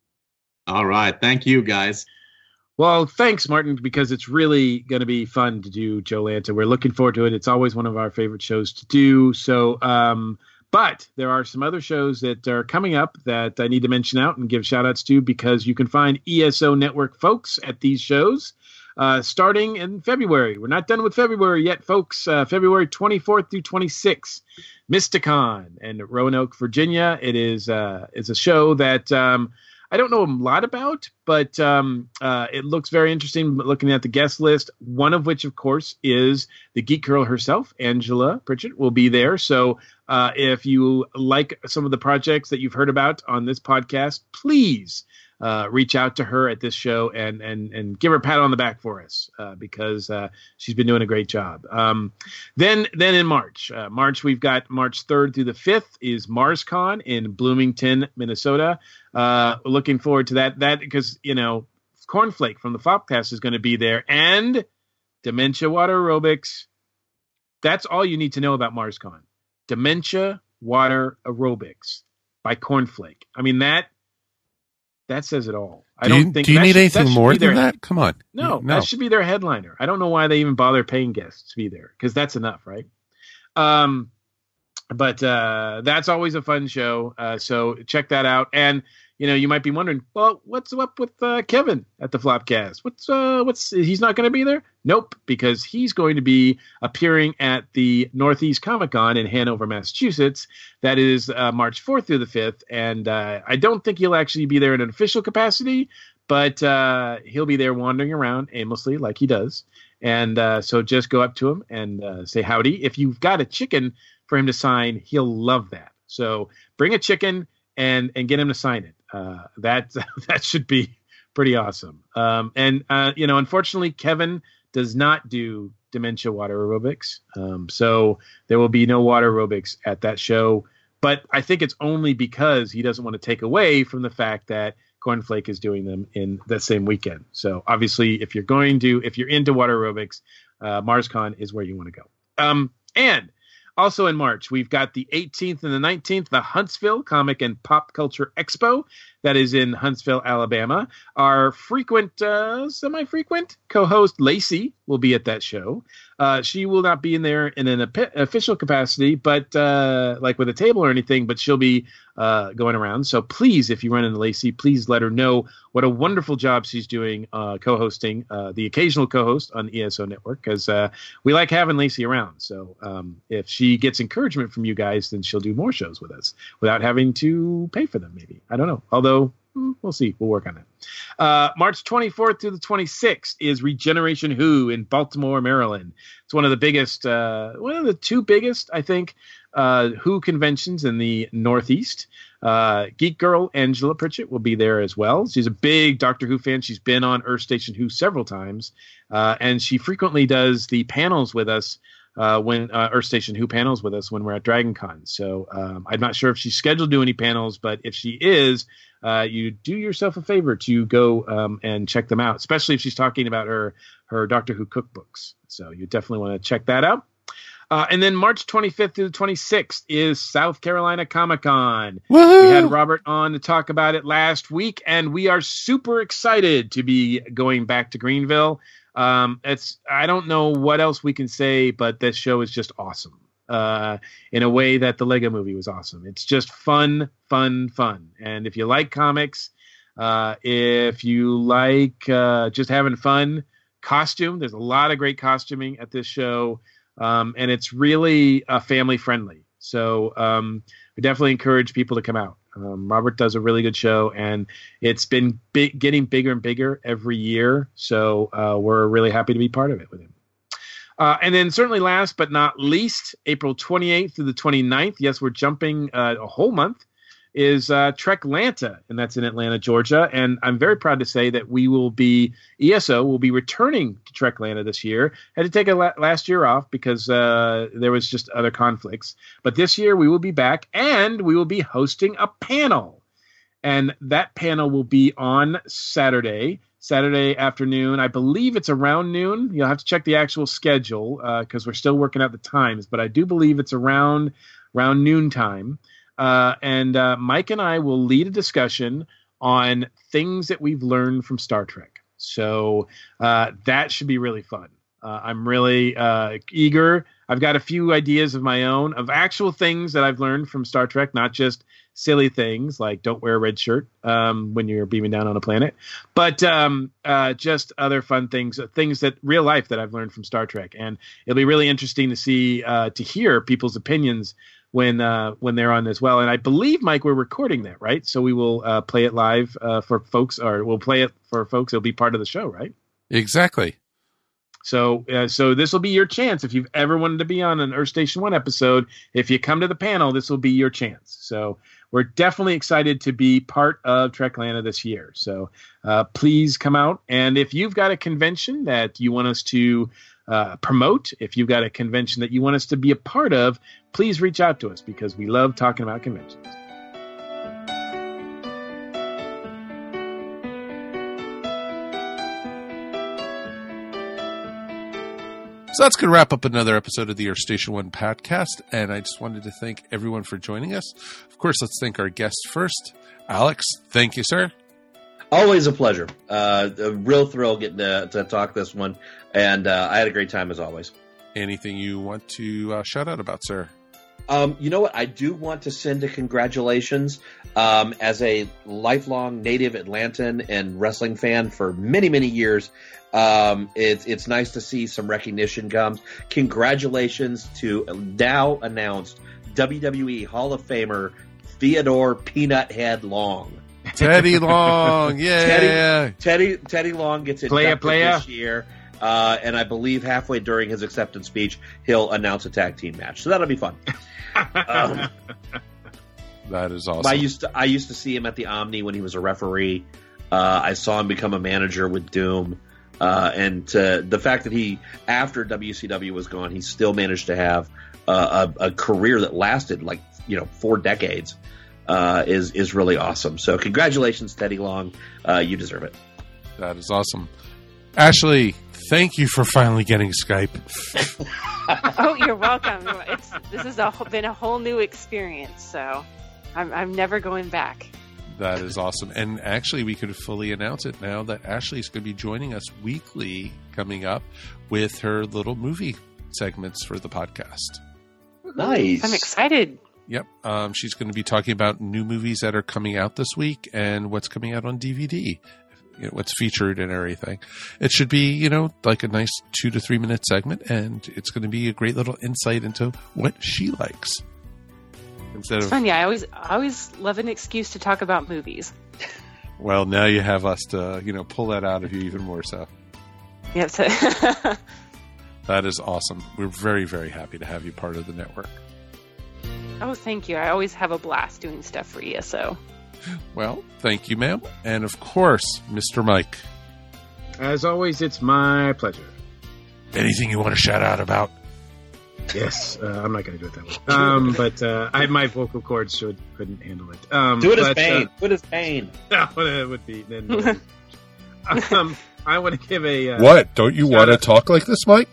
All right. Thank you, guys. Well, thanks, Martin, because it's really going to be fun to do Joe Lanta. We're looking forward to it. It's always one of our favorite shows to do. So, um, but there are some other shows that are coming up that I need to mention out and give shout outs to, because you can find E S O Network folks at these shows. Uh, starting in February. We're not done with February yet, folks. Uh, February twenty-fourth through twenty-sixth, Mysticon in Roanoke, Virginia. It is uh, it's a show that um, I don't know a lot about, but um, uh, it looks very interesting looking at the guest list, one of which, of course, is the Geek Girl herself, Angela Pritchett, will be there. So uh, if you like some of the projects that you've heard about on this podcast, please Uh, reach out to her at this show and and and give her a pat on the back for us uh, because uh, she's been doing a great job. Um, then then in March, uh, March we've got March third through the fifth is MarsCon in Bloomington, Minnesota. Uh, looking forward to that. That because you know Cornflake from the Flopcast is going to be there, and Dementia Water Aerobics. That's all you need to know about MarsCon. Dementia Water Aerobics by Cornflake. I mean that. That says it all. I do don't you, think. Do you need should, anything that more than their, that? Come on. No, no, that should be their headliner. I don't know why they even bother paying guests to be there, because that's enough, right? Um, but uh, that's always a fun show. Uh, so check that out. And you know, you might be wondering, well, what's up with uh, Kevin at the Flopcast? What's uh, what's he's not going to be there? Nope, because he's going to be appearing at the Northeast Comic Con in Hanover, Massachusetts. That is uh, March fourth through the fifth, and uh, I don't think he'll actually be there in an official capacity, but uh, he'll be there wandering around aimlessly like he does. And uh, so just go up to him and uh, say howdy. If you've got a chicken for him to sign, he'll love that. So bring a chicken and and get him to sign it. Uh, that that should be pretty awesome. Um, and uh, you know, unfortunately, Kevin does not do Dementia Water Aerobics, um, so there will be no water aerobics at that show. But I think it's only because he doesn't want to take away from the fact that Cornflake is doing them in the same weekend. So obviously, if you're going to, if you're into water aerobics, uh, MarsCon is where you want to go. Um, and also in March, we've got the eighteenth and the nineteenth, the Huntsville Comic and Pop Culture Expo. that is in Huntsville, Alabama. Our frequent, uh, semi-frequent co-host Lacey will be at that show. Uh, she will not be in there in an ep- official capacity, but uh, like with a table or anything, but she'll be uh, going around. So please, if you run into Lacey, please let her know what a wonderful job she's doing uh, co-hosting, uh, the occasional co-host on the E S O Network, because uh, we like having Lacey around. So um, if she gets encouragement from you guys, then she'll do more shows with us without having to pay for them, maybe. I don't know. Although, we'll see. We'll work on it. Uh, March twenty-fourth through the twenty-sixth is Regeneration Who in Baltimore, Maryland. It's one of the biggest, uh, one of the two biggest, I think, uh, Who conventions in the Northeast. Uh, Geek Girl Angela Pritchett will be there as well. She's a big Doctor Who fan. She's been on Earth Station Who several times, uh, and she frequently does the panels with us. Uh, when uh, Earth Station Who panels with us when we're at DragonCon. So um, I'm not sure if she's scheduled to do any panels, but if she is, uh, you do yourself a favor to go um, and check them out, especially if she's talking about her her Doctor Who cookbooks. So you definitely want to check that out. Uh, and then March twenty-fifth through the twenty-sixth is South Carolina Comic-Con. Woo-hoo! We had Robert on to talk about it last week, and we are super excited to be going back to Greenville. Um, it's, I don't know what else we can say, but this show is just awesome, uh, in a way that the Lego movie was awesome. It's just fun, fun, fun. And if you like comics, uh, if you like, uh, just having fun, costume, there's a lot of great costuming at this show. Um, and it's really, uh, family friendly. So, um, we definitely encourage people to come out. Um, Robert does a really good show, and it's been big, getting bigger and bigger every year. So uh, we're really happy to be part of it with him. Uh, and then certainly last but not least, April twenty-eighth through the twenty-ninth, yes, we're jumping uh, a whole month, is uh, Treklanta, and that's in Atlanta, Georgia. And I'm very proud to say that we will be, E S O will be returning to Treklanta this year. Had to take a la- last year off because uh, there was just other conflicts. But this year we will be back, and we will be hosting a panel. And that panel will be on Saturday, Saturday afternoon. I believe it's around noon. You'll have to check the actual schedule because uh, we're still working out the times. But I do believe it's around, around noon time. Uh, and uh, Mike and I will lead a discussion on things that we've learned from Star Trek. So uh, that should be really fun. Uh, I'm really uh, eager. I've got a few ideas of my own of actual things that I've learned from Star Trek, not just silly things like don't wear a red shirt um, when you're beaming down on a planet, but um, uh, just other fun things, things that real life that I've learned from Star Trek. And it'll be really interesting to see, uh, to hear people's opinions when uh, when they're on as well. And I believe, Mike, we're recording that, right? So we will uh, play it live uh, for folks, or we'll play it for folks. It'll be part of the show, right? Exactly. So uh, so this will be your chance. If you've ever wanted to be on an Earth Station One episode, if you come to the panel, this will be your chance. So we're definitely excited to be part of Treklanta this year. So uh, please come out. And if you've got a convention that you want us to Uh, promote, if you've got a convention that you want us to be a part of, please reach out to us because we love talking about conventions. So that's going to wrap up another episode of the Earth Station One podcast, and I just wanted to thank everyone for joining us. Of course, let's thank our guest first. Alex, thank you, sir. Always a pleasure. Uh, a real thrill getting to, to talk this one, and uh, I had a great time as always. Anything you want to uh, shout out about, sir? Um, you know what? I do want to send a congratulations um, as a lifelong native Atlantan and wrestling fan for many, many years. Um, it's it's nice to see some recognition comes. Congratulations to now announced W W E Hall of Famer Theodore Peanut Head Long. Teddy Long, yeah. Teddy, Teddy, Teddy Long gets inducted playa, playa. this year, uh, and I believe halfway during his acceptance speech, he'll announce a tag team match. So that'll be fun. um, that is awesome. I used to I used to see him at the Omni when he was a referee. Uh, I saw him become a manager with Doom, uh, and to, the fact that he, after W C W was gone, he still managed to have uh, a, a career that lasted like you know four decades. Uh, is is really awesome. So congratulations, Teddy Long. Uh, you deserve it. That is awesome. Ashley, thank you for finally getting Skype. Oh, you're welcome. It's this has a, been a whole new experience, so I'm I'm never going back. That is awesome. And actually, we could fully announce it now that Ashley's going to be joining us weekly coming up with her little movie segments for the podcast. Nice. I'm excited. Yep. Um, she's going to be talking about new movies that are coming out this week and what's coming out on D V D, you know, what's featured and everything. It should be, you know, like a nice two to three minute segment, and it's going to be a great little insight into what she likes. Instead It's of, funny. I always, I always love an excuse to talk about movies. well, now you have us to, you know, pull that out of you even more so. Yep. So That is awesome. We're very, very happy to have you part of the network. oh, thank you. I always have a blast doing stuff for E S O. Well, thank you, ma'am. And of course, Mister Mike. As always, it's my pleasure. Anything you want to shout out about? Yes, uh, I'm not going to do it that way. Um, but uh, I, my vocal cords should couldn't handle it. Um, Do it as but, pain. Uh, Do it as pain. no, it would be. Then, um, I want to give a uh, What? Don't you want to out- talk like this, Mike?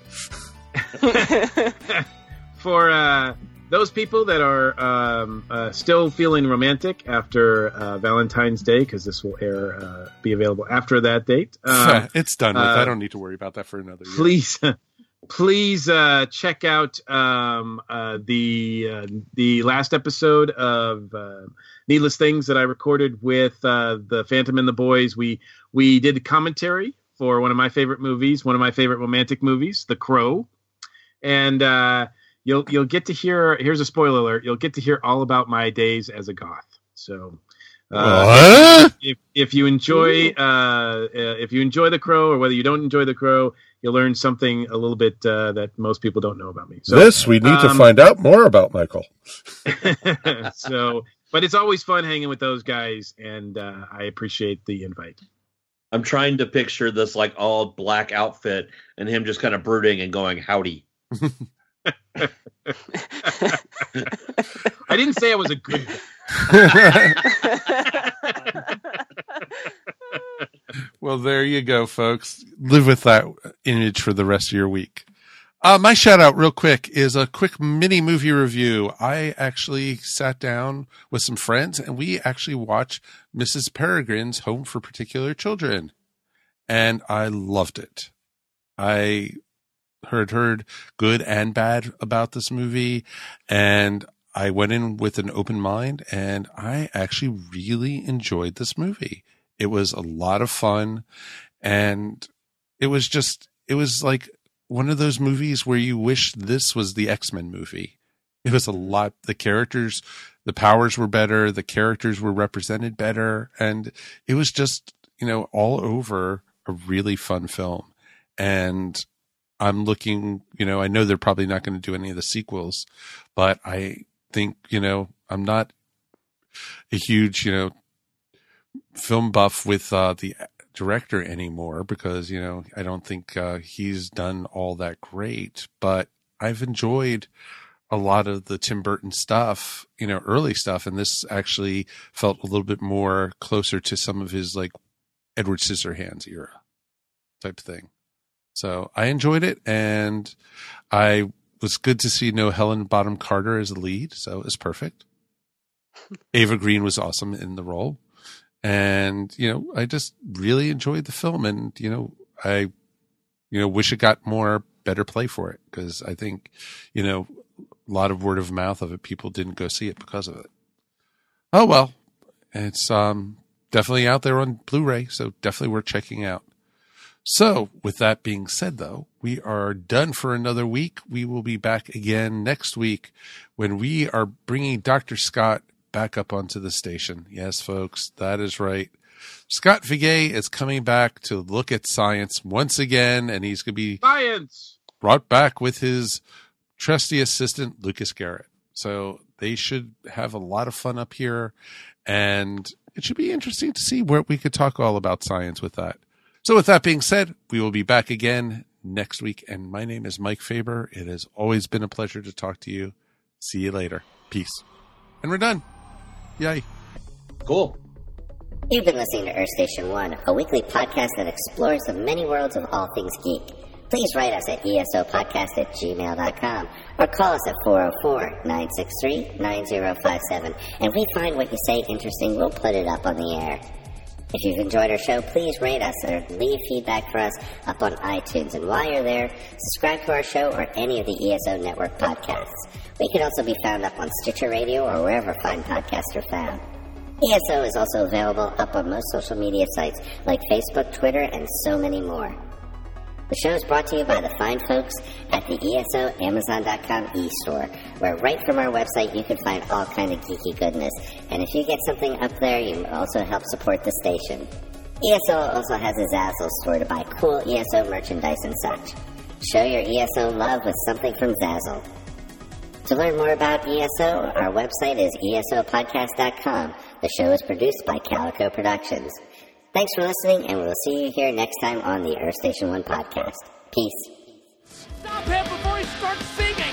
for uh, those people that are um, uh, still feeling romantic after uh, Valentine's Day, because this will air uh, be available after that date. Um, It's done with. uh, I don't need to worry about that for another year. please please uh check out um uh the uh, the last episode of uh, Needless Things that I recorded with uh the Phantom and the Boys. We we did commentary for one of my favorite movies, one of my favorite romantic movies, The Crow. And uh you'll you'll get to hear, here's a spoiler alert, you'll get to hear all about my days as a goth. So uh, What? if if you enjoy uh, uh if you enjoy The Crow, or whether you don't enjoy The Crow, you'll learn something a little bit uh, that most people don't know about me. So, this we need to um, find out more about, Michael. so, but it's always fun hanging with those guys, and uh, I appreciate the invite. I'm trying to picture this like all black outfit and him just kind of brooding and going, howdy. I didn't say I was a good guy. Well, there you go, folks. Live with that image for the rest of your week. Uh, my shout out real quick is a quick mini movie review. I actually sat down with some friends and we actually watched Missus Peregrine's Home for Particular Children. And I loved it. I heard, heard good and bad about this movie. And I went in with an open mind and I actually really enjoyed this movie. It was a lot of fun, and it was just, it was like one of those movies where you wish this was the X-Men movie. It was a lot, the characters, the powers were better, the characters were represented better, and it was just, you know, all over a really fun film. And I'm looking, you know, I know they're probably not going to do any of the sequels, but I think, you know, I'm not a huge, you know, film buff with uh, the director anymore because, you know, I don't think uh, he's done all that great, but I've enjoyed a lot of the Tim Burton stuff, you know, early stuff. And this actually felt a little bit more closer to some of his like Edward Scissorhands era type thing. So I enjoyed it, and I was good to see no Helen Bonham Carter as the lead. So it was perfect. Ava Green was awesome in the role. And, you know, I just really enjoyed the film, and, you know, I, you know, wish it got more better play for it, because I think, you know, a lot of word of mouth of it, people didn't go see it because of it. Oh, well, it's um, definitely out there on Blu-ray, so definitely worth checking out. So with that being said, though, we are done for another week. We will be back again next week when we are bringing Doctor Scott back up onto the station. Yes, folks, that is right. Scott Vigay is coming back to look at science once again, and he's going to be Science brought back with his trusty assistant, Lucas Garrett. So they should have a lot of fun up here, and it should be interesting to see where we could talk all about science with that. So with that being said, we will be back again next week, and my name is Mike Faber. It has always been a pleasure to talk to you. See you later. Peace. And we're done. Yay. Cool. You've been listening to Earth Station One, a weekly podcast that explores the many worlds of all things geek. please write us at esopodcast at gmail dot com or call us at four oh four, nine six three, nine oh five seven. And if we find what you say interesting, we'll put it up on the air. If you've enjoyed our show, please rate us or leave feedback for us up on iTunes. And while you're there, subscribe to our show or any of the E S O Network podcasts. We can also be found up on Stitcher Radio or wherever fine podcasts are found. E S O is also available up on most social media sites like Facebook, Twitter, and so many more. The show is brought to you by the fine folks at the E S O Amazon dot com e-store, where right from our website you can find all kind of geeky goodness. And if you get something up there, you also help support the station. E S O also has a Zazzle store to buy cool E S O merchandise and such. Show your E S O love with something from Zazzle. To learn more about E S O, our website is E S O podcast dot com. The show is produced by Calico Productions. Thanks for listening, and we'll see you here next time on the Earth Station One podcast. Peace. Stop him before he starts singing!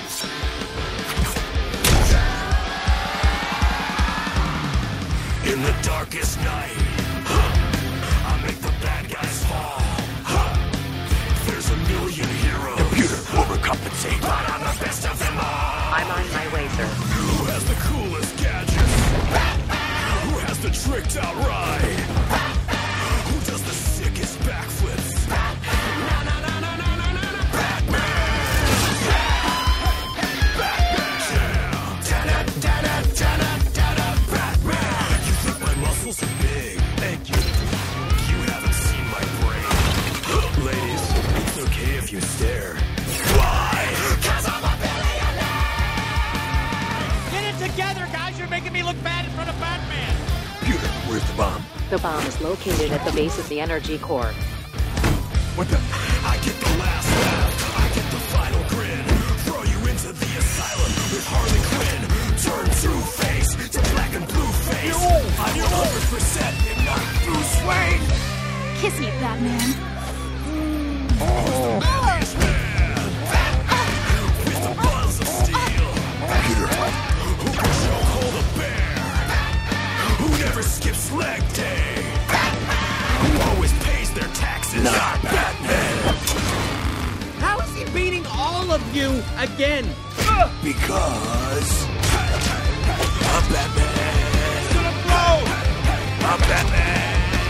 In the darkest night, huh, I make the bad guys fall. Huh. There's a million heroes. Computer overcompensate, but I'm the best of them all. I'm on my way, sir. Who has the coolest gadgets? Who has the tricked out ride? Who does the sickest backflips? Na na na na na na na na. Batman. Batman. Da da da da da da da. Batman. You think my muscles are big? Thank you. You haven't seen my brain. Ladies, it's okay if you stare. Why? 'Cause I'm a billionaire. Get it together, guys! You're making me look bad in front of Batman. Computer, where's the bomb? The bomb is located at the base of the energy core. What the? I get the last laugh. I get the final grin. Throw you into the asylum with Harley Quinn. Turn Two-Face to black and blue face. I'm one hundred percent not Bruce Wayne. Kiss me, Batman. Oh. Manliest man. With the buzz of steel. Computer. Who can chokehold a bear? Who never skips leg day? Who always pays their taxes? Not Batman. How is he beating all of you again? Because I'm Batman. It's gonna blow. I'm Batman.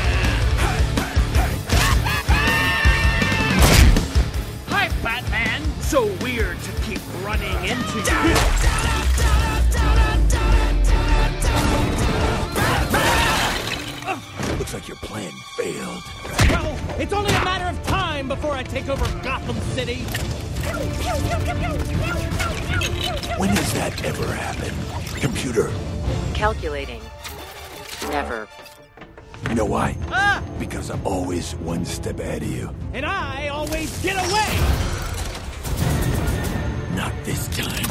Hi, Batman. So weird to keep running into you. Looks like your plan failed. Well, it's only a matter of time before I take over Gotham City. When does that ever happen? Computer. Calculating. Never. You know why? Ah! Because I'm always one step ahead of you. And I always get away. Not this time.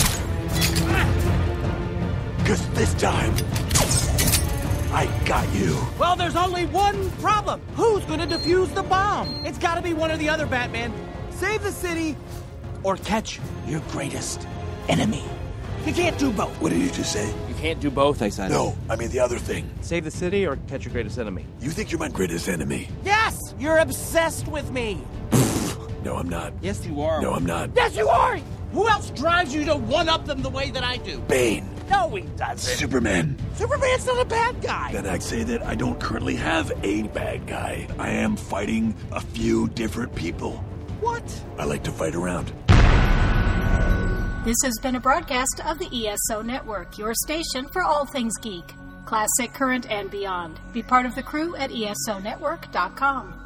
Because this time, I got you. Well, there's only one problem. Who's going to defuse the bomb? It's got to be one or the other, Batman. Save the city or catch your greatest enemy. You can't do both. What did you just say? You can't do both, I said. No, I mean the other thing. Save the city or catch your greatest enemy? You think you're my greatest enemy? Yes! You're obsessed with me. No, I'm not. Yes, you are. No, I'm not. Yes, you are! Who else drives you to one-up them the way that I do? Bane. No, he doesn't. Superman. Superman's not a bad guy. Then I'd say that I don't currently have a bad guy. I am fighting a few different people. What? I like to fight around. This has been a broadcast of the E S O Network, your station for all things geek, classic, current, and beyond. Be part of the crew at E S O network dot com.